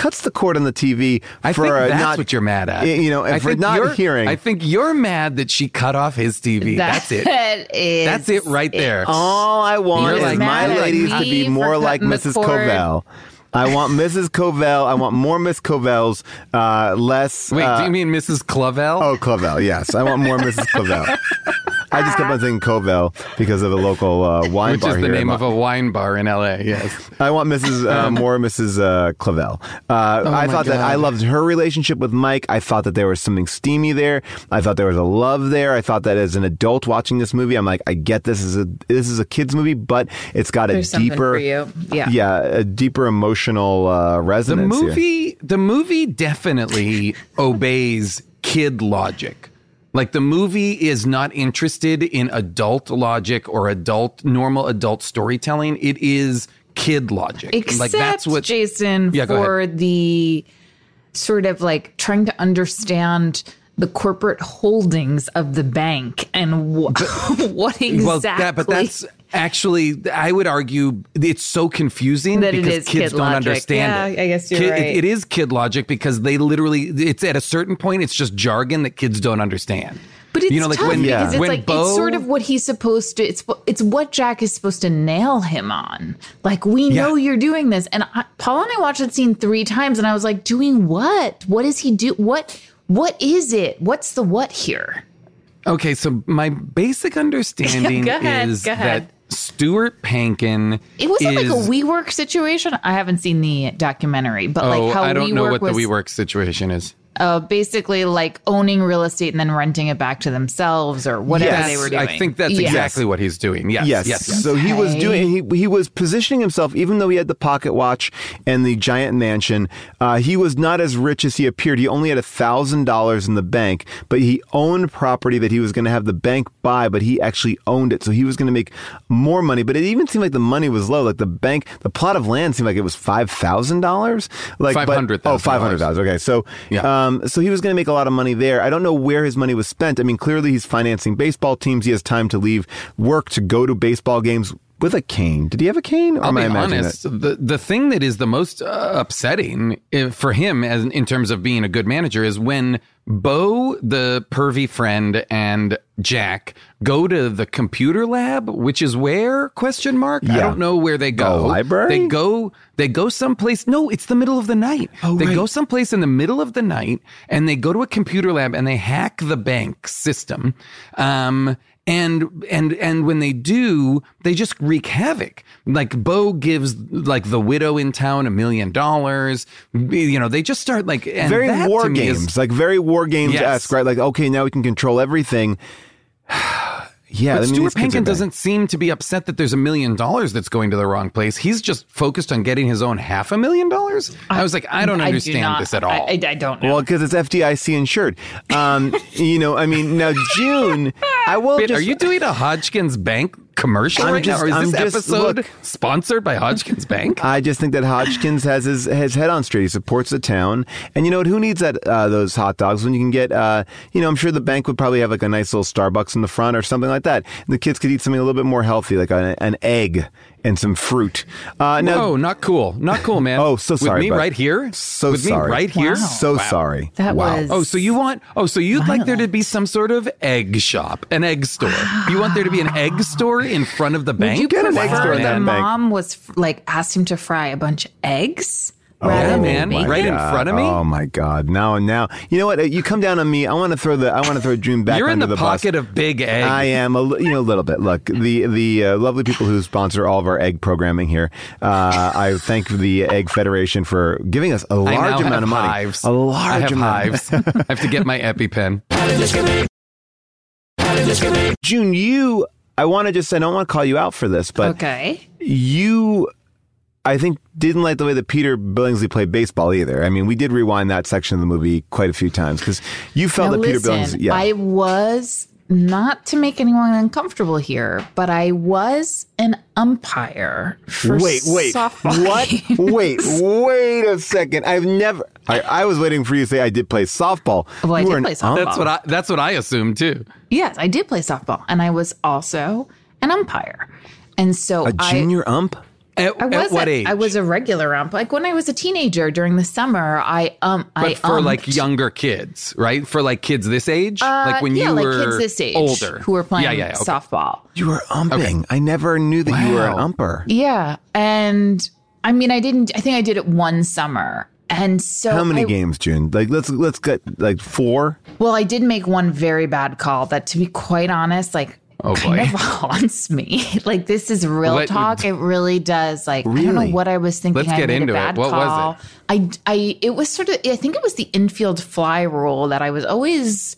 the TV. I think that's what you're mad at. You know, for not hearing. I think you're mad that she cut off his TV. That's it. That's it right there. All I want is my ladies to be more like Mrs. Covell. I want Mrs. Covell. I want more Miss Covells, less... Wait, do you mean Mrs. Clavell? Oh, Clavell, yes. I want more Mrs. Clavell. I just kept on saying Covell because of the local wine bar here. Which is the name of a wine bar in L.A., yes. I want more Mrs. Clavell. I thought that I loved her relationship with Mike. I thought that there was something steamy there. I thought there was a love there. I thought that as an adult watching this movie, I'm like, I get this is a kid's movie, but it's got a deeper... for you. a deeper emotional resonance here. The movie definitely obeys kid logic. Like, the movie is not interested in adult logic or normal adult storytelling. It is kid logic. Except, like, that's what Jason, for the sort of like trying to understand the corporate holdings of the bank and what exactly. Well, but that's actually, I would argue it's so confusing that because kids don't understand it. I guess you're right. It is kid logic because they literally, it's at a certain point, it's just jargon that kids don't understand. But it's tough because it's like it's sort of what he's supposed to. It's what Jack is supposed to nail him on. Like, we know you're doing this, and Paul and I watched that scene 3 times, and I was like, doing what? What does he do? What is it? What's the what here? Okay, so my basic understanding is that Stuart Pankin It wasn't like a WeWork situation. I haven't seen the documentary, but like how I don't know what was, the WeWork situation is. Basically like owning real estate and then renting it back to themselves or whatever they were doing. I think that's exactly what he's doing. Yes. So he was doing, he was positioning himself, even though he had the pocket watch and the giant mansion, he was not as rich as he appeared. He only had $1,000 in the bank, but he owned property that he was going to have the bank buy, but he actually owned it. So he was going to make more money, but it even seemed like the money was low. Like the plot of land seemed like it was $5,000. Like $500,000. Oh, $500,000. Okay. So, so he was going to make a lot of money there. I don't know where his money was spent. I mean, clearly he's financing baseball teams. He has time to leave work to go to baseball games with a cane. Did he have a cane? Or I'll be honest. The thing that is the most upsetting for him in terms of being a good manager is when Bo, the pervy friend, and Jack go to the computer lab, which is where ? I don't know where they go. The library? They go someplace. No, it's the middle of the night. They go someplace in the middle of the night and they go to a computer lab and they hack the bank system. And when they do, they just wreak havoc. Like Bo gives like the widow in town $1 million. You know, they just start like very war games, like very war games-esque, right? Like, okay, now we can control everything. Yeah, but Stuart Pankin doesn't seem to be upset that there's $1 million that's going to the wrong place. He's just focused on getting his own $500,000. I was like, I don't understand this at all. I don't know. Well, because it's FDIC insured. You know, I mean, now June, I will. Are you doing a Hodgkins Bank commercial now? Or is this episode sponsored by Hodgkins Bank? I just think that Hodgkins has his head on straight. He supports the town, and you know what? Who needs those hot dogs when you can get? You know, I'm sure the bank would probably have like a nice little Starbucks in the front or something like that. And the kids could eat something a little bit more healthy, like an egg and some fruit. No, not cool, man. Oh, so sorry. With me right here. So with sorry. me right here. Wow. So sorry. That was. Oh, so you'd like there to be some sort of egg shop, an egg store. You want there to be an egg store in front of the bank? Would you get an egg store in that bank? Mom was like asked him to fry a bunch of eggs. Yeah, man, right in front of me. Oh my God! Now, you know what? You come down on me. I want to throw June back. You're under in the pocket bus. of Big Egg. I am a little bit. Look, the lovely people who sponsor all of our egg programming here. I thank the Egg Federation for giving us a large amount of money. Hives. A large I have amount. hives. I have to get my EpiPen. Disco Babe. June, I want to just say, I don't want to call you out for this, but Okay. you, I think, didn't like the way that Peter Billingsley played baseball either. I mean, we did rewind that section of the movie quite a few times because you felt Now that Peter listen, Billingsley, yeah. I was, not to make anyone uncomfortable here, but I was an umpire for Wait, softball what? games. Wait a second. I've never, I was waiting for you to say I did play softball. Well, I You did were an play softball. That's what I assumed too. Yes, I did play softball, and I was also an umpire. And so A junior ump? At what age? I was a regular ump. Like when I was a teenager during the summer, But for like umped. younger kids, right? For like kids this age? Like when you like were kids this age older. who were playing okay. softball. You were umping. I never knew that you were an Wow. umper. Yeah, and I mean, I think I did it one summer, and so How many games, June? Like, let's get like 4. Well, I did make one very bad call that, to be quite honest, like Oh, kind boy. of haunts me. Like this is real Let- talk. It really does. Like I don't Really? know what I was thinking. Let's I get made into a it. bad What was call. It was sort of. I think it was the infield fly rule that I was always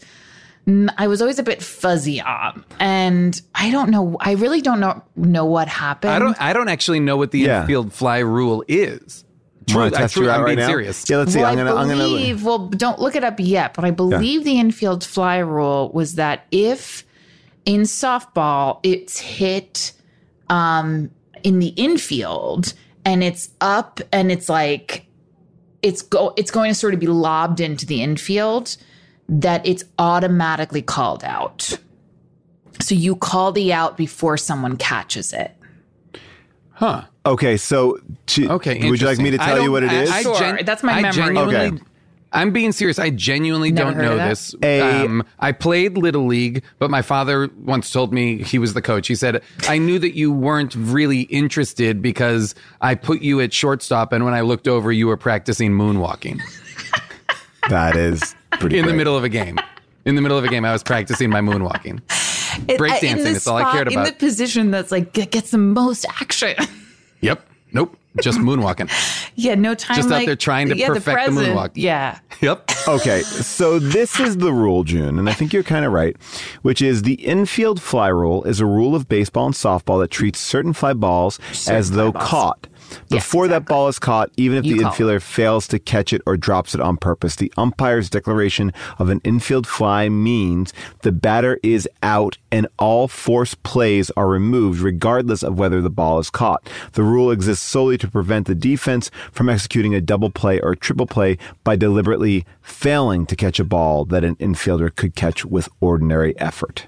a bit fuzzy on, and I don't know. I really don't know what happened. I don't actually know what the Yeah. infield fly rule is. Want to test you out I'm right being now? serious. Yeah, let's see. Well, I'm gonna. Well, don't look it up yet, but I believe the infield fly rule was that if in softball it's hit in the infield and it's up and it's like it's going to sort of be lobbed into the infield, that it's automatically called out. So you call the out before someone catches it. Huh. Okay, so Okay. would you like me to tell you what it is? Sure, that's my memory. Okay. I'm being serious. I genuinely Never don't heard know of that? this. I played Little League, but my father once told me, he was the coach. He said, I knew that you weren't really interested because I put you at shortstop, and when I looked over, you were practicing moonwalking. That is pretty In the great. middle of a game. In the middle of a game, I was practicing my moonwalking. Breakdancing, that's all I cared In about. the position that's like gets the most action. Yep. Nope. Just moonwalking. Yeah, no time. Just out like, there trying to the perfect the present. moonwalk. Yeah. Yep. Okay, so this is the rule, June, and I think you're kind of right, which is the infield fly rule is a rule of baseball and softball that treats certain fly balls as though caught. Before that ball is caught, even if You the call infielder fails to catch it or drops it on purpose, the umpire's declaration of an infield fly means the batter is out and all forced plays are removed regardless of whether the ball is caught. The rule exists solely to prevent the defense from executing a double play or triple play by deliberately failing to catch a ball that an infielder could catch with ordinary effort.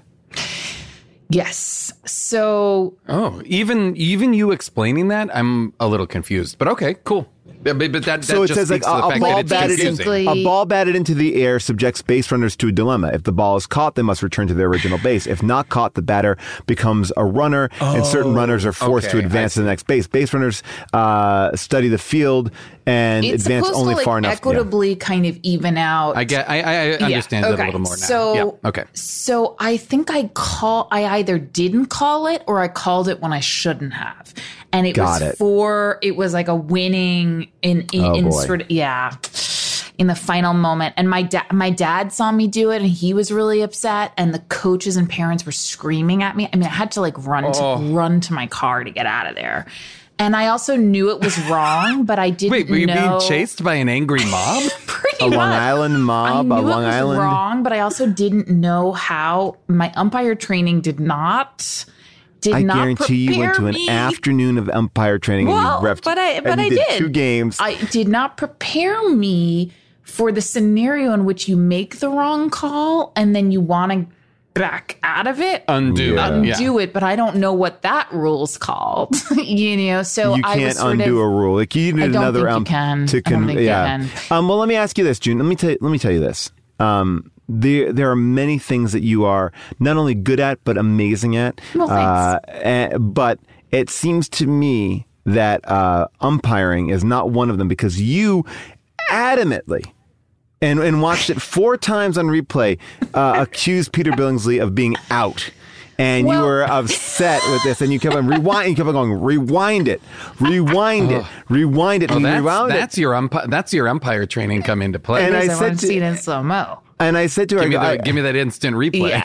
Yes. So Oh, even you explaining that, I'm a little confused. But okay, cool. But that So it just says like speaks to the a fact ball that it's batted confusing. a ball batted into the air subjects base runners to a dilemma. If the ball is caught, they must return to their original base. If not caught, the batter becomes a runner, and certain runners are forced to okay, advance to the next base. Base runners study the field and it's advance supposed only to like far enough. equitably kind of even out. I understand it a little more now. So, yeah. Okay. So I think I either didn't call it or I called it when I shouldn't have. And it was like a winning in boy. sort of, in the final moment. And my dad saw me do it and he was really upset. And the coaches and parents were screaming at me. I mean, I had to like run to my car to get out of there. And I also knew it was wrong, but I didn't know. Wait, were you being chased by an angry mob? Pretty A much. Long Island mob, I a knew Long it was Island. wrong, but I also didn't know how. My umpire training did not I guarantee you went to an me. afternoon of umpire training and you refed. but I did did 2 games. I did not prepare me for the scenario in which you make the wrong call and then you want to back out of it, Undo it, but I don't know what that rule's called. So You I can't was sort undo of, a rule. Like you need I don't another think you ump can. to I don't think you can. Well, let me ask you this, June. Let me tell you this. There are many things that you are not only good at but amazing at. Well, thanks. But it seems to me that umpiring is not one of them because you adamantly and watched it 4 times on replay accused Peter Billingsley of being out. And you were upset with this, and you kept on rewind. You kept on going, rewind it. Oh, that's your umpire training come into play. And I I said want to see it in slow mo. And I said to her, give me that instant replay. Yeah.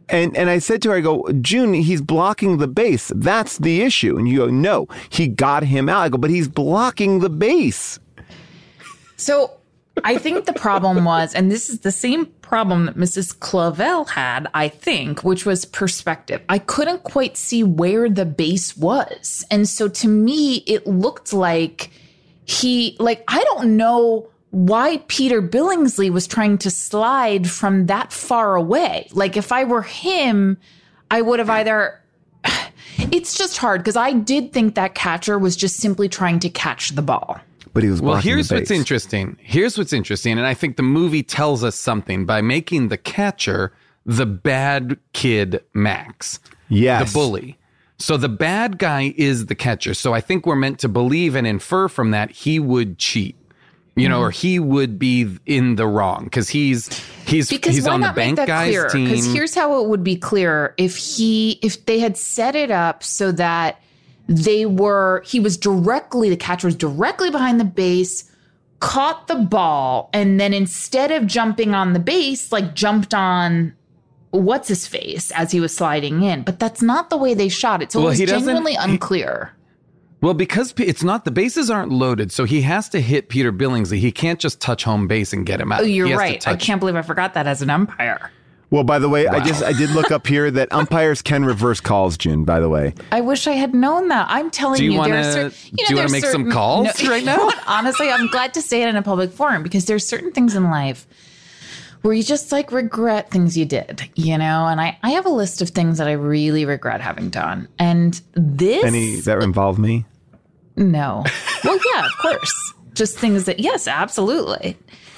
And I said to her, I go, June, he's blocking the base. That's the issue. And you go, no, he got him out. I go, but he's blocking the base. So I think the problem was, and this is the same problem that Mrs. Clavel had, I think, which was perspective. I couldn't quite see where the base was. And so to me, it looked like I don't know why Peter Billingsley was trying to slide from that far away. Like, if I were him, I would have either... It's just hard, because I did think that catcher was just simply trying to catch the ball. But he was blocking here's the base. what's interesting. Here's what's interesting, and I think the movie tells us something by making the catcher the bad kid Max. Yes. The bully. So the bad guy is the catcher. So I think we're meant to believe and infer from that he would cheat. Or he would be in the wrong because he's on the bank guy's team. Because here's how it would be clear if they had set it up so that the catcher was directly behind the base, caught the ball, and then instead of jumping on the base, like jumped on what's his face as he was sliding in. But that's not the way they shot it. So it was genuinely unclear. Well, because it's not, the bases aren't loaded, so he has to hit Peter Billingsley. He can't just touch home base and get him out. Oh, you're right. I can't believe I forgot that as an umpire. Well, by the way, wow. I did look up here that umpires can reverse calls, June, by the way. I wish I had known that. I'm telling you. Do you want to make some calls right now? Honestly, I'm glad to say it in a public forum, because there's certain things in life where you just regret things you did, and I have a list of things that I really regret having done. And this... Any that involve me? No. Well, yeah, of course. Just things that, yes, absolutely.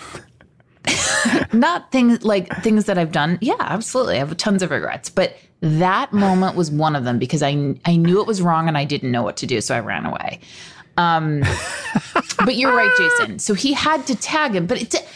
Not things that I've done. Yeah, absolutely. I have tons of regrets. But that moment was one of them, because I knew it was wrong and I didn't know what to do. So I ran away. But you're right, Jason. So he had to tag him.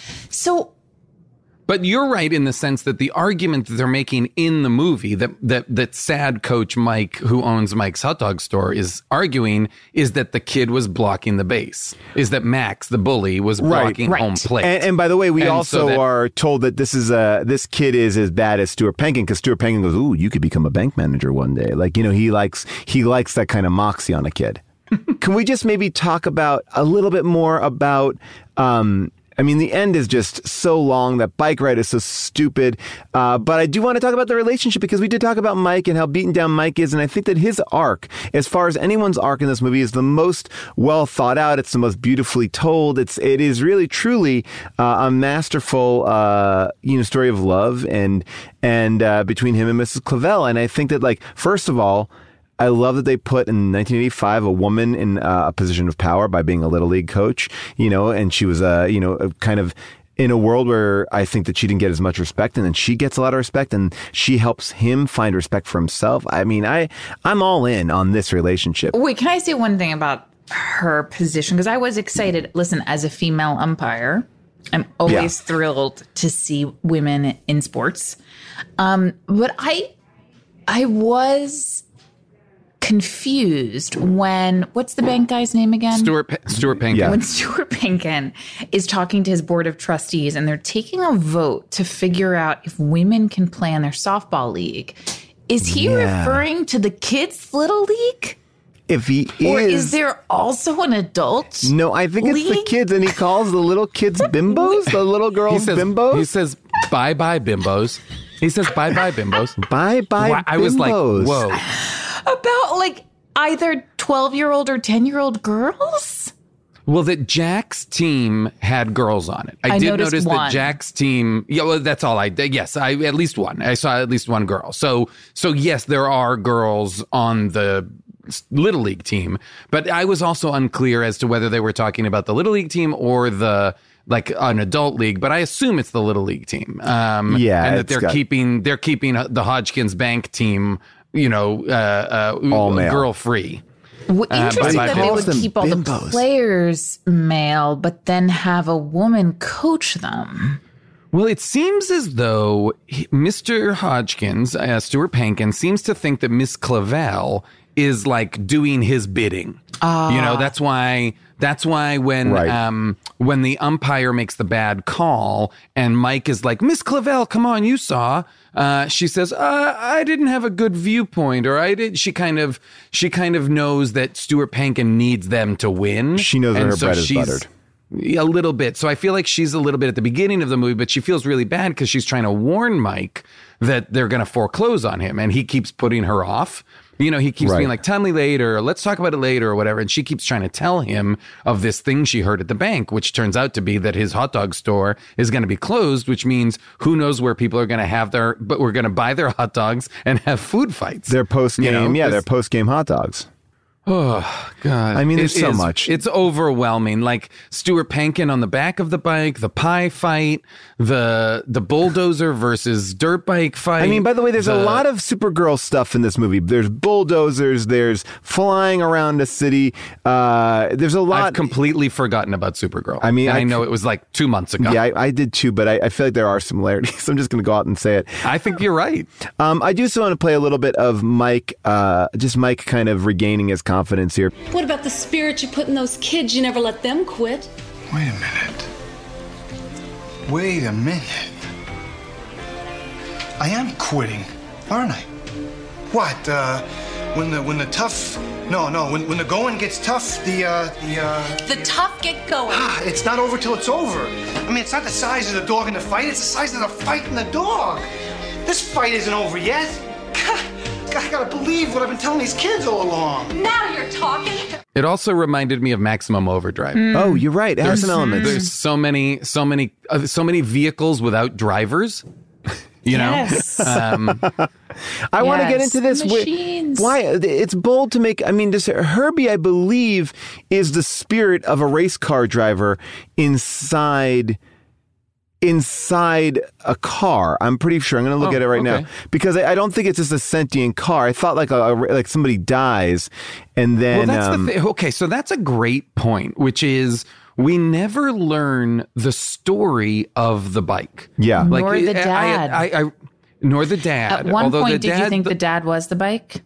But you're right in the sense that the argument that they're making in the movie that sad coach Mike, who owns Mike's hot dog store, is arguing is that the kid was blocking the base, is that Max, the bully, was blocking home plate. And by the way, we also are told that this kid is as bad as Stuart Penkin, because Stuart Penkin goes, "Ooh, you could become a bank manager one day." He likes that kind of moxie on a kid. Can we just maybe talk about a little bit more about? The end is just so long. That bike ride is so stupid. But I do want to talk about the relationship, because we did talk about Mike and how beaten down Mike is. And I think that his arc, as far as anyone's arc in this movie, is the most well thought out. It's the most beautifully told. It is really, truly a masterful, story of love and between him and Mrs. Clavel. And I think that, first of all, I love that they put in 1985 a woman in a position of power by being a Little League coach, and she was, kind of in a world where I think that she didn't get as much respect, and then she gets a lot of respect, and she helps him find respect for himself. I'm all in on this relationship. Wait, can I say one thing about her position? Because I was excited. Listen, as a female umpire, I'm always thrilled to see women in sports. But I was confused when, what's the bank guy's name again? Stuart Penkin. Yeah. When Stuart Penkin is talking to his board of trustees and they're taking a vote to figure out if women can play in their softball league, is he referring to the kids' Little League? If he is. Or is there also an adult? No, I think it's the kids, and he calls the little kids bimbos, the little girls bimbos. He says, bye-bye bimbos. He says, bye-bye bimbos. Bye-bye bimbos. I was like, whoa. About either 12-year-old or 10-year-old girls? Well, that Jack's team had girls on it. I did notice that Jack's team. Yeah, well, that's all I did. Yes, at least one. I saw at least one girl. So yes, there are girls on the Little League team, but I was also unclear as to whether they were talking about the Little League team or an adult league, but I assume it's the Little League team. And that they're keeping the Hodgkins Bank team, all girl free. Well, interesting that they would keep all the players male, but then have a woman coach them. Well, it seems as though Mr. Hodgkins, Stuart Penkin, seems to think that Miss Clavel is like doing his bidding. You know, that's why when when the umpire makes the bad call and Mike is like, Miss Clavel, come on, you saw. She says, I didn't have a good viewpoint, or I did. She kind of knows that Stuart Pankin needs them to win. She knows that her bread is buttered. A little bit. So I feel like she's a little bit at the beginning of the movie, but she feels really bad because she's trying to warn Mike that they're going to foreclose on him, and he keeps putting her off. You know, he keeps being like, tell me later, or let's talk about it later, or whatever. And she keeps trying to tell him of this thing she heard at the bank, which turns out to be that his hot dog store is going to be closed, which means who knows where people are going to have but we're going to buy their hot dogs and have food fights. Their post-game, their post-game hot dogs. Oh, God. I mean, there's so much. It's overwhelming. Like Stuart Pankin on the back of the bike, the pie fight, the bulldozer versus dirt bike fight. I mean, by the way, there's a lot of Supergirl stuff in this movie. There's bulldozers. There's flying around a city. There's a lot. I've completely forgotten about Supergirl. I mean, I know it was like 2 months ago. Yeah, I did too, but I feel like there are similarities. I'm just going to go out and say it. I think you're right. I do still want to play a little bit of Mike, just Mike kind of regaining his confidence here. What about the spirit you put in those kids? You never let them quit. Wait a minute. Wait a minute. I am quitting, aren't I? What? When the tough? No. When the going gets tough, The tough get going. It's not over till it's over. I mean, it's not the size of the dog in the fight. It's the size of the fight in the dog. This fight isn't over yet. I gotta believe what I've been telling these kids all along. Now you're talking. It also reminded me of Maximum Overdrive. Oh, you're right. It has some elements. There's so many vehicles without drivers. You know, I want to get into this. Machines. Why it's bold to make? I mean, Herbie, I believe, is the spirit of a race car driver inside a car. I'm pretty sure. I'm going to look at it right now because I don't think it's just a sentient car. I thought like somebody dies and then. Well, that's the thing. Okay, so that's a great point, which is we never learn the story of the bike. Yeah, like, nor the dad. Nor the dad. At one point, did you think the dad was the bike?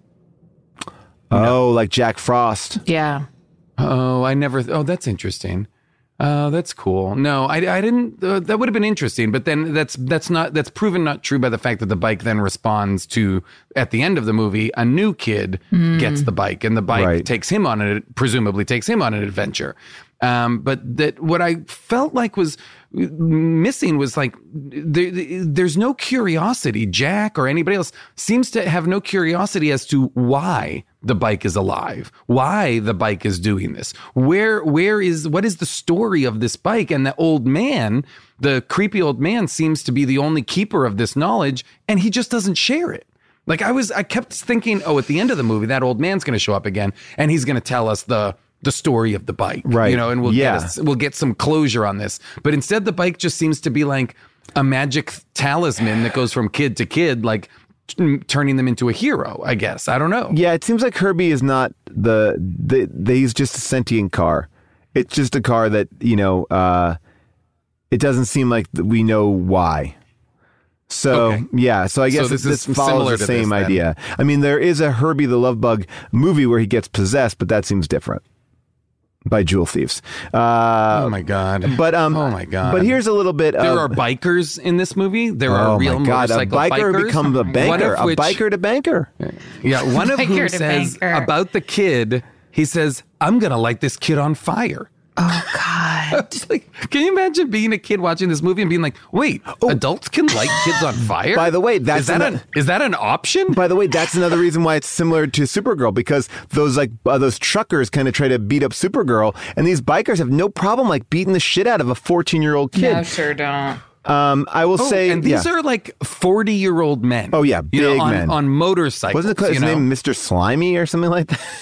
Oh, like Jack Frost. Yeah. Oh, I never. Oh, that's interesting. That's cool. No, I didn't. That would have been interesting, but then that's proven not true by the fact that the bike then responds to, at the end of the movie, a new kid gets the bike, and the bike presumably takes him on an adventure. But that what I felt like was missing was like there's no curiosity. Jack or anybody else seems to have no curiosity as to why the bike is alive, why the bike is doing this. What is the story of this bike? And the old man, the creepy old man, seems to be the only keeper of this knowledge, and he just doesn't share it. Like I kept thinking, at the end of the movie, that old man's going to show up again, and he's going to tell us the story of the bike, right? You know, and we'll get some closure on this. But instead, the bike just seems to be like a magic talisman that goes from kid to kid, like turning them into a hero, I guess. I don't know. Yeah, it seems like Herbie is not he's just a sentient car. It's just a car that, you know, it doesn't seem like we know why. So, so I guess this follows the same idea. I mean, there is a Herbie the Love Bug movie where he gets possessed, but that seems different. By jewel thieves. Oh my God. But oh my God. But here's a little bit there are bikers in this movie. There are real motorcycle bikers. A biker becomes a banker. A biker to banker. Yeah, one of whom says about the kid, he says, I'm going to light this kid on fire. Oh, God. Like, can you imagine being a kid watching this movie and being like, wait, adults can light kids on fire? By the way, is that an option? By the way, that's another reason why it's similar to Supergirl, because those truckers kind of try to beat up Supergirl, and these bikers have no problem like beating the shit out of a 14-year-old kid. No, sure don't. I will say, and these are like 40-year-old men. Oh yeah, big men on motorcycles. Wasn't his name Mr. Slimy or something like that?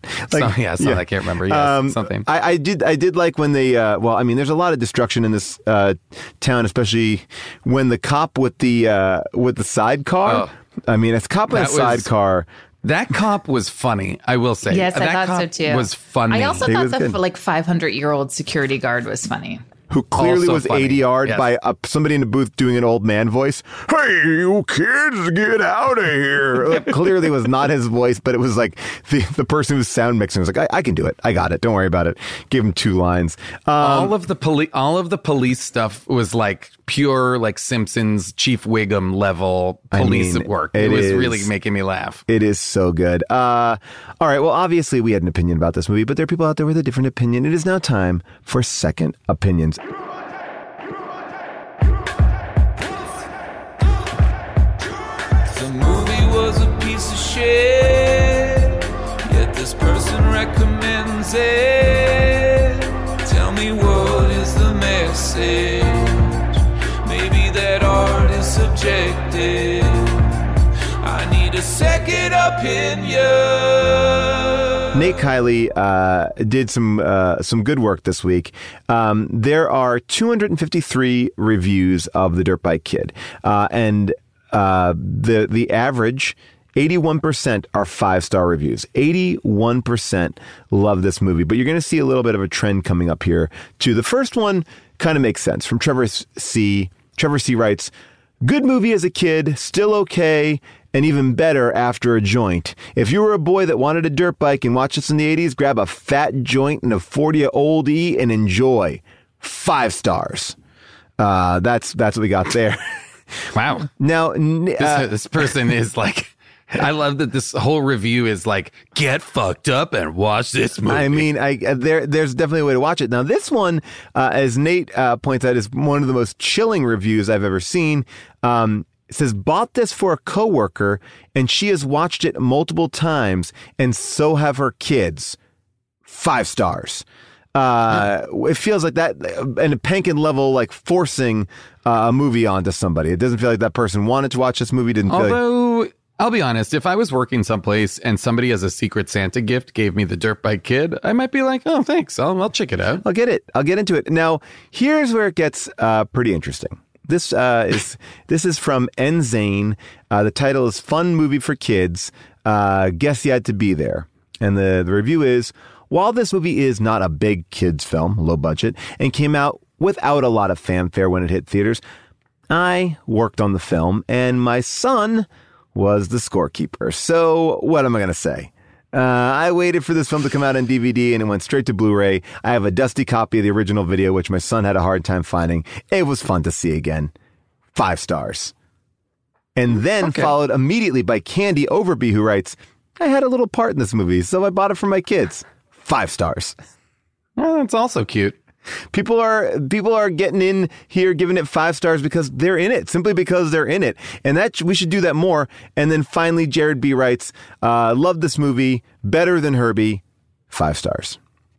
I can't remember. Yes, something. I did like when they. I mean, there's a lot of destruction in this town, especially when the cop with the sidecar. I mean, it's cop with a sidecar. That cop was funny, I will say. Yes, I thought so too. Was funny. I also thought the 500-year-old security guard was funny. who clearly Also was funny. ADR'd Yes. by somebody in the booth doing an old man voice. Hey, you kids, get out of here. Like, clearly was not his voice, but it was like the person who's sound mixing was like, I can do it. I got it. Don't worry about it. Give him 2 lines. All of the police stuff was like pure like Simpsons Chief Wiggum level police work. It was really making me laugh. It is so good. All right. Well, obviously we had an opinion about this movie, but there are people out there with a different opinion. It is now time for second opinions. The movie was a piece of shit, yet this person recommends it. Tell me what is the message? Maybe that art is subjective. I need a second opinion. Nate Kiley did some good work this week. There are 253 reviews of The Dirt Bike Kid, and the average 81% are 5-star reviews. 81% love this movie, but you're going to see a little bit of a trend coming up here too. The first one kind of makes sense from Trevor C. Trevor C. writes, "Good movie as a kid, still okay, and even better after a joint. If you were a boy that wanted a dirt bike and watched this in the 80s, grab a fat joint and a 40 Old E and enjoy. 5 stars." That's what we got there. Wow. Now, this person is like, I love that this whole review is like, get fucked up and watch this movie. I mean, there's definitely a way to watch it. Now, this one, as Nate points out, is one of the most chilling reviews I've ever seen. It says, bought this for a coworker, and she has watched it multiple times, and so have her kids. 5 stars. It feels like that, and a Pankin level, like forcing a movie onto somebody. It doesn't feel like that person wanted to watch this movie. Didn't feel Although, I'll be honest, if I was working someplace and somebody as a Secret Santa gift gave me the Dirt Bike Kid, I might be like, oh, thanks. I'll check it out. I'll get it. I'll get into it. Now, here's where it gets pretty interesting. This is from N. Zane. The title is Fun Movie for Kids. Guess you had to be there. And the review is, while this movie is not a big kids film, low budget, and came out without a lot of fanfare when it hit theaters, I worked on the film, and my son was the scorekeeper. So what am I going to say? I waited for this film to come out on DVD, and it went straight to Blu-ray. I have a dusty copy of the original video, which my son had a hard time finding. It was fun to see again. 5 stars. And then followed immediately by Candy Overby, who writes, I had a little part in this movie, so I bought it for my kids. 5 stars. Well, that's also cute. People are getting in here, giving it 5 stars because they're in it, simply because they're in it. And that we should do that more. And then finally, Jared B. writes, love this movie, better than Herbie, 5 stars.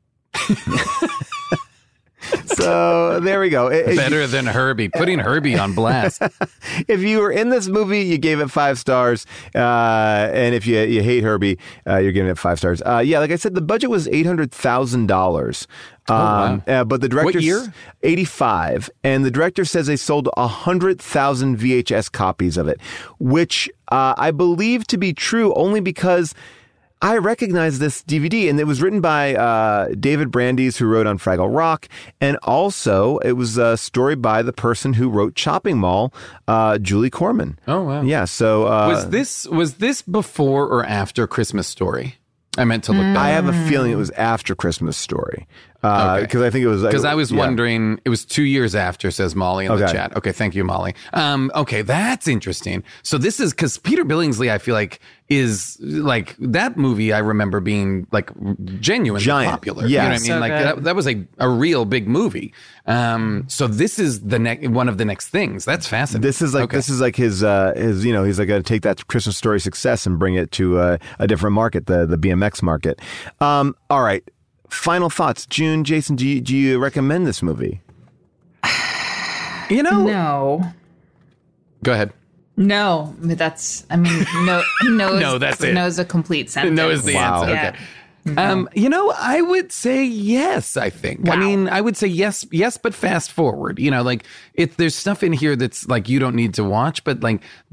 So there we go. Better than Herbie, putting Herbie on blast. If you were in this movie, you gave it 5 stars. And if you hate Herbie, you're giving it 5 stars. Yeah, like I said, the budget was $800,000. Wow. But the director, what year? 85, and the director says they sold 100,000 VHS copies of it, which I believe to be true only because I recognize this DVD, and it was written by David Brandeis, who wrote on Fraggle Rock, and also it was a story by the person who wrote Chopping Mall, Julie Corman. Oh wow! Yeah. So was this before or after Christmas Story? I meant to look back. I have a feeling it was after Christmas Story. Because I think it was... Because I was wondering, it was 2 years after, says Molly in the chat. Okay, thank you, Molly. Okay, that's interesting. So this is... Because Peter Billingsley, I feel like, is... Like, that movie I remember being, like, genuinely popular. Yeah. You know what I mean? So like, that was a real big movie. So this is one of the next things. That's fascinating. This is like his you know, he's like going to take that Christmas Story success and bring it to a different market, the BMX market. All right. Final thoughts. June, Jason, do you recommend this movie? You know? No. Go ahead. No. That's, I mean, no. No, that's it. No is a complete sentence. No is the answer. Yeah. Okay. You know, I would say yes, I think. Wow. I mean, I would say yes, but fast forward. You know, like there's stuff in here that's like you don't need to watch, but like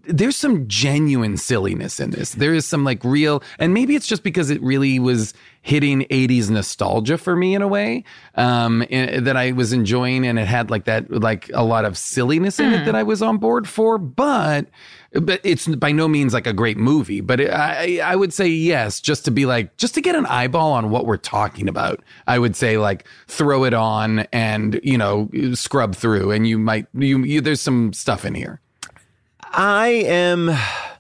there's some genuine silliness in this. There is some like real, and maybe it's just because it really was hitting 80s nostalgia for me in a way that I was enjoying, and it had like that, like a lot of silliness in it that I was on board for, but it's by no means like a great movie. But I would say yes, just to get an eyeball on what we're talking about. I would say like throw it on and, scrub through, and there's some stuff in here. I am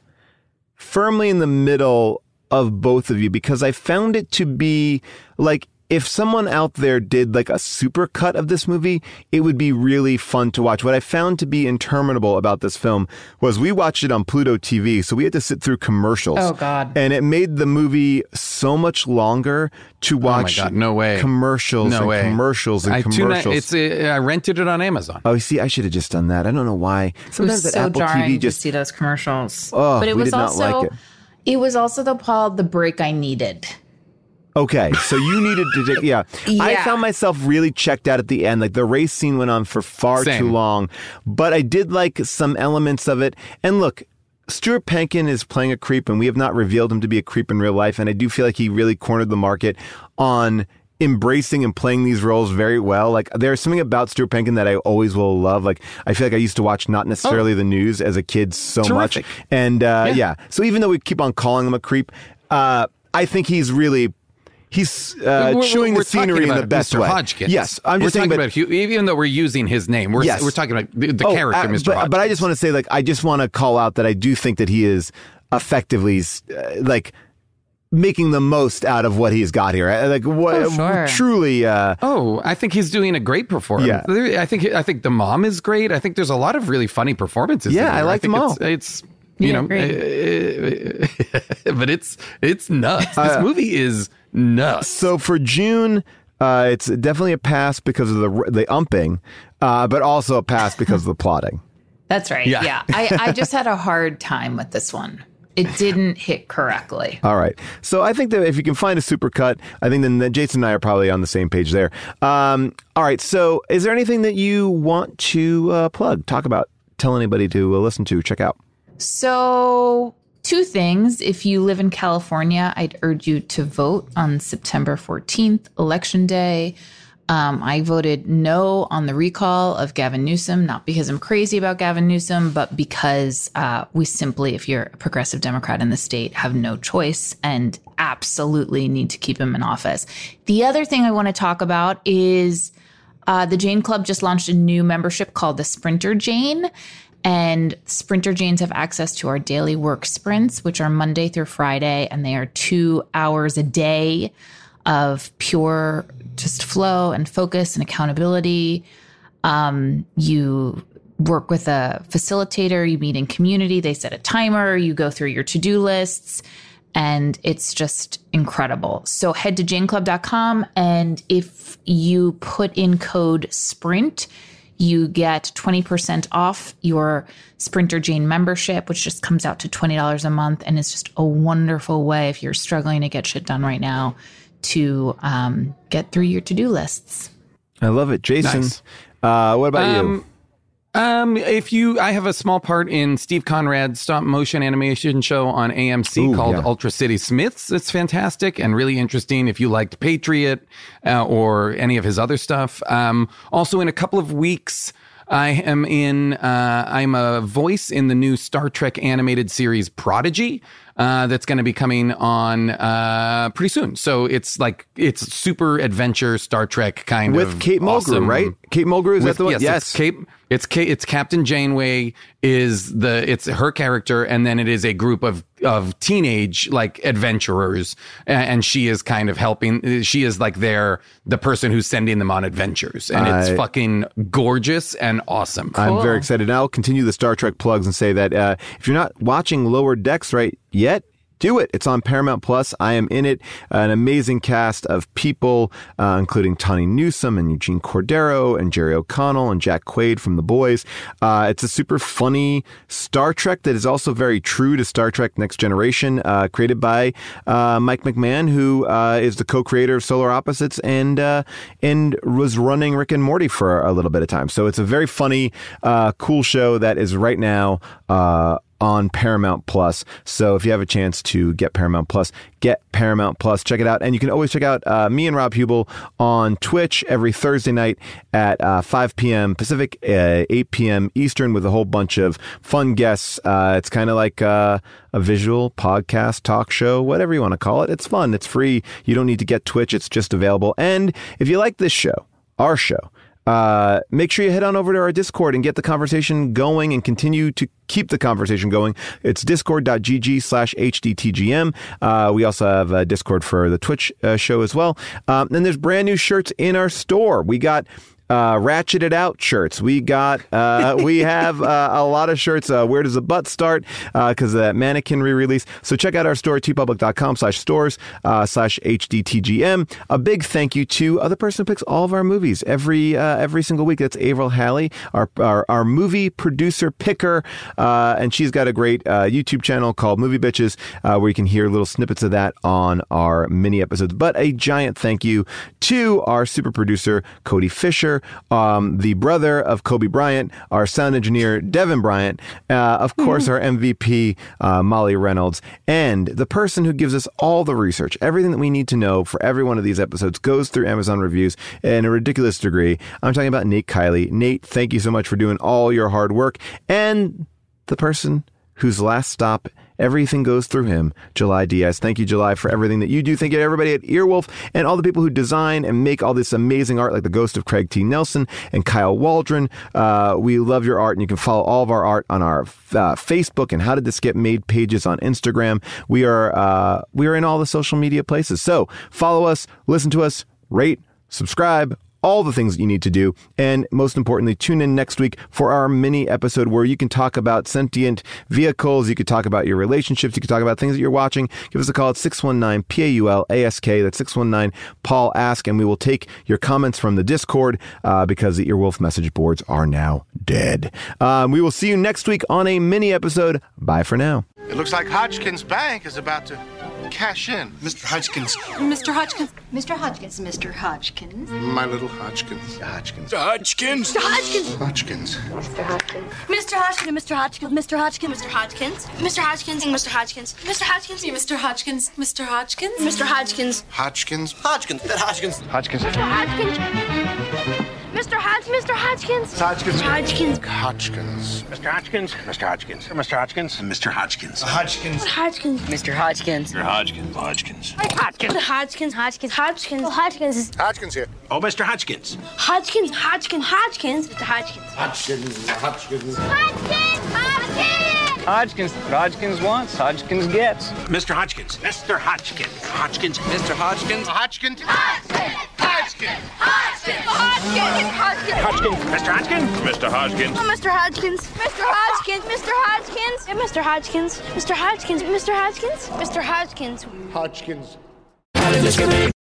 firmly in the middle of both of you because I found it to be like, if someone out there did like a super cut of this movie, it would be really fun to watch. What I found to be interminable about this film was we watched it on Pluto TV, so we had to sit through commercials. Oh, God. And it made the movie so much longer to watch. Oh, my God. No way. Commercials no and way. commercials and commercials. I rented it on Amazon. Oh, see, I should have just done that. I don't know why. Sometimes it was at so Apple jarring TV just to see those commercials. Oh, but it we was did not also like it. It was also the break I needed. Okay, so you needed to take, yeah. I Yeah. found myself really checked out at the end. Like the race scene went on for far Same. too long, but I did like some elements of it. And look, Stuart Penkin is playing a creep, and we have not revealed him to be a creep in real life. And I do feel like he really cornered the market on embracing and playing these roles very well. Like there's something about Stuart Penkin that I always will love. Like I feel like I used to watch not necessarily the news as a kid so Terrific. much. And yeah. So even though we keep on calling him a creep, I think he's really... He's chewing the scenery in the best Mr. way. Hodgkins. Yes, I'm just we're saying. talking about even though we're using his name, we're talking about the character, Mr. Hodgkins. But I just want to say, like, I just want to call out that I do think that he is effectively like making the most out of what he's got here. Like, what sure. truly? I think he's doing a great performance. Yeah. I think the mom is great. I think there's a lot of really funny performances. Yeah, in here. I like them all. It's Yeah, but it's nuts. This movie is nuts. So for June, it's definitely a pass because of the umping, but also a pass because of the plotting. That's right. Yeah. Yeah. I just had a hard time with this one. It didn't hit correctly. All right. So I think that if you can find a supercut, I think then Jason and I are probably on the same page there. All right. So is there anything that you want to plug, talk about, tell anybody to listen to, check out? So 2 things. If you live in California, I'd urge you to vote on September 14th, Election Day. I voted no on the recall of Gavin Newsom, not because I'm crazy about Gavin Newsom, but because we simply, if you're a progressive Democrat in the state, have no choice and absolutely need to keep him in office. The other thing I want to talk about is the Jane Club just launched a new membership called the Sprinter Jane. And Sprinter Janes have access to our daily work sprints, which are Monday through Friday, and they are 2 hours a day of pure just flow and focus and accountability. You work with a facilitator, you meet in community, they set a timer, you go through your to-do lists, and it's just incredible. So head to janeclub.com, and if you put in code SPRINT, you get 20% off your Sprinter Jane membership, which just comes out to $20 a month. And it's just a wonderful way, if you're struggling to get shit done right now, to get through your to-do lists. I love it. Jason, Nice. What about you? I have a small part in Steve Conrad's stop motion animation show on AMC called Ultra City Smiths. It's fantastic and really interesting if you liked Patriot or any of his other stuff. Also in a couple of weeks, I'm a voice in the new Star Trek animated series Prodigy. That's going to be coming on pretty soon. So it's super adventure Star Trek kind of with Kate Mulgrew, awesome. Right? Kate Mulgrew, is that the one? Yes. It's Captain Janeway it's her character, and then it is a group of teenage like adventurers, and she is kind of helping. She is like the person who's sending them on adventures, and it's fucking gorgeous and awesome. Cool. I'm very excited. I'll continue the Star Trek plugs and say that if you're not watching Lower Decks right yet, do it. It's on Paramount Plus. I am in it. An amazing cast of people, including Tawny Newsome and Eugene Cordero and Jerry O'Connell and Jack Quaid from The Boys. It's a super funny Star Trek that is also very true to Star Trek Next Generation, created by Mike McMahon, who is the co-creator of Solar Opposites and was running Rick and Morty for a little bit of time. So it's a very funny, cool show that is right now on Paramount Plus. So if you have a chance to get Paramount Plus, get Paramount Plus. Check it out. And you can always check out me and Rob Hubel on Twitch every Thursday night at 5 p.m. Pacific, 8 p.m. Eastern, with a whole bunch of fun guests. It's kind of like a visual podcast, talk show, whatever you want to call it. It's fun. It's free. You don't need to get Twitch. It's just available. And if you like this show, our show, make sure you head on over to our Discord and get the conversation going and continue to keep the conversation going. It's discord.gg/HDTGM. We also have a Discord for the Twitch show as well. And there's brand new shirts in our store. We got Ratcheted Out shirts. We got, we have a lot of shirts. Where Does the Butt Start? Because of that Mannequin re-release. So check out our store, tpublic.com/stores/HDTGM. A big thank you to the person who picks all of our movies every single week. That's Avril Halley, our movie producer picker. And she's got a great YouTube channel called Movie Bitches, where you can hear little snippets of that on our mini episodes. But a giant thank you to our super producer, Cody Fisher, the brother of Kobe Bryant, our sound engineer, Devin Bryant, of course, our MVP, Molly Reynolds, and the person who gives us all the research. Everything that we need to know for every one of these episodes goes through Amazon reviews in a ridiculous degree. I'm talking about Nate Kiley. Nate, thank you so much for doing all your hard work. And the person whose last stop, everything goes through him, July Diaz. Thank you, July, for everything that you do. Thank you to everybody at Earwolf and all the people who design and make all this amazing art, like the ghost of Craig T. Nelson and Kyle Waldron. We love your art, and you can follow all of our art on our Facebook and How Did This Get Made pages on Instagram. We are in all the social media places. So follow us, listen to us, rate, subscribe, all the things that you need to do. And most importantly, tune in next week for our mini episode where you can talk about sentient vehicles. You could talk about your relationships. You could talk about things that you're watching. Give us a call at 619-PAUL-ASK. That's 619-PAUL-ASK. And we will take your comments from the Discord because the Earwolf message boards are now dead. We will see you next week on a mini episode. Bye for now. It looks like Hodgkins Bank is about to cash in. Mr. Hodgkins. Mr. Hodgkins. Mr. Hodgkins, Mr. Hodgkins. My little Hodgkins. Hodgkins. Hodgkins. Mr. Hodgkins. Mr. Hodgkins. Hodgkins. Mr. Hodgkins, Mr. Hodgkins, Mr. Hodgkins, Mr. Hodgkins. Mr. Hodgkins. Mr. Hodgkins. Mr. Hodgkins. Mr. Hodgkins. Mr. Hodgkins. Mr. Hodgkins. Hodgkins. Hodgkins. That Hodgkins. Hodgkins. Mr. Hodgkins. Mr. Hodgkins. Mr. Hodgkins. Hodgkins. Hodgkins. Hodgkins. Mr. Hodgkins. Mr. Hodgkins. Mr. Hodgkins. Mr. Hodgkins. Hodgkins. Hodgkins. Mr. Hodgkins. Mr. Hodgkins. Hodgkins. Hodgkins. Hodgkins. Hodgkins. Hodgkins. Hodgkins. Hodgkins here. Oh, Mr. Hodgkins. Hodgkins. Hodgkins. Hodgkins. Mr. Hodgkins. Hodgkins. Hodgkins. Hodgkins. Hodgkins. Hodgkins. Hodgkins wants. Hodgkins gets. Mr. Hodgkins. Mr. Hodgkins. Hodgkins. Mr. Hodgkins. Hodgkins. Hodgkins. Hodgkins. Hodgkins. Hodgkins. Hodgkins. Mr. Hodgkins. Mr. Hodgkins. Mr. Hodgkins. Mr. Hodgkins. Mr. Hodgkins. Mr. Hodgkins. Mr. Hodgkins. Mr. Hodgkins. Mr. Hodgkins. Mr. Hodgkins. Hodgkins. How did this get made?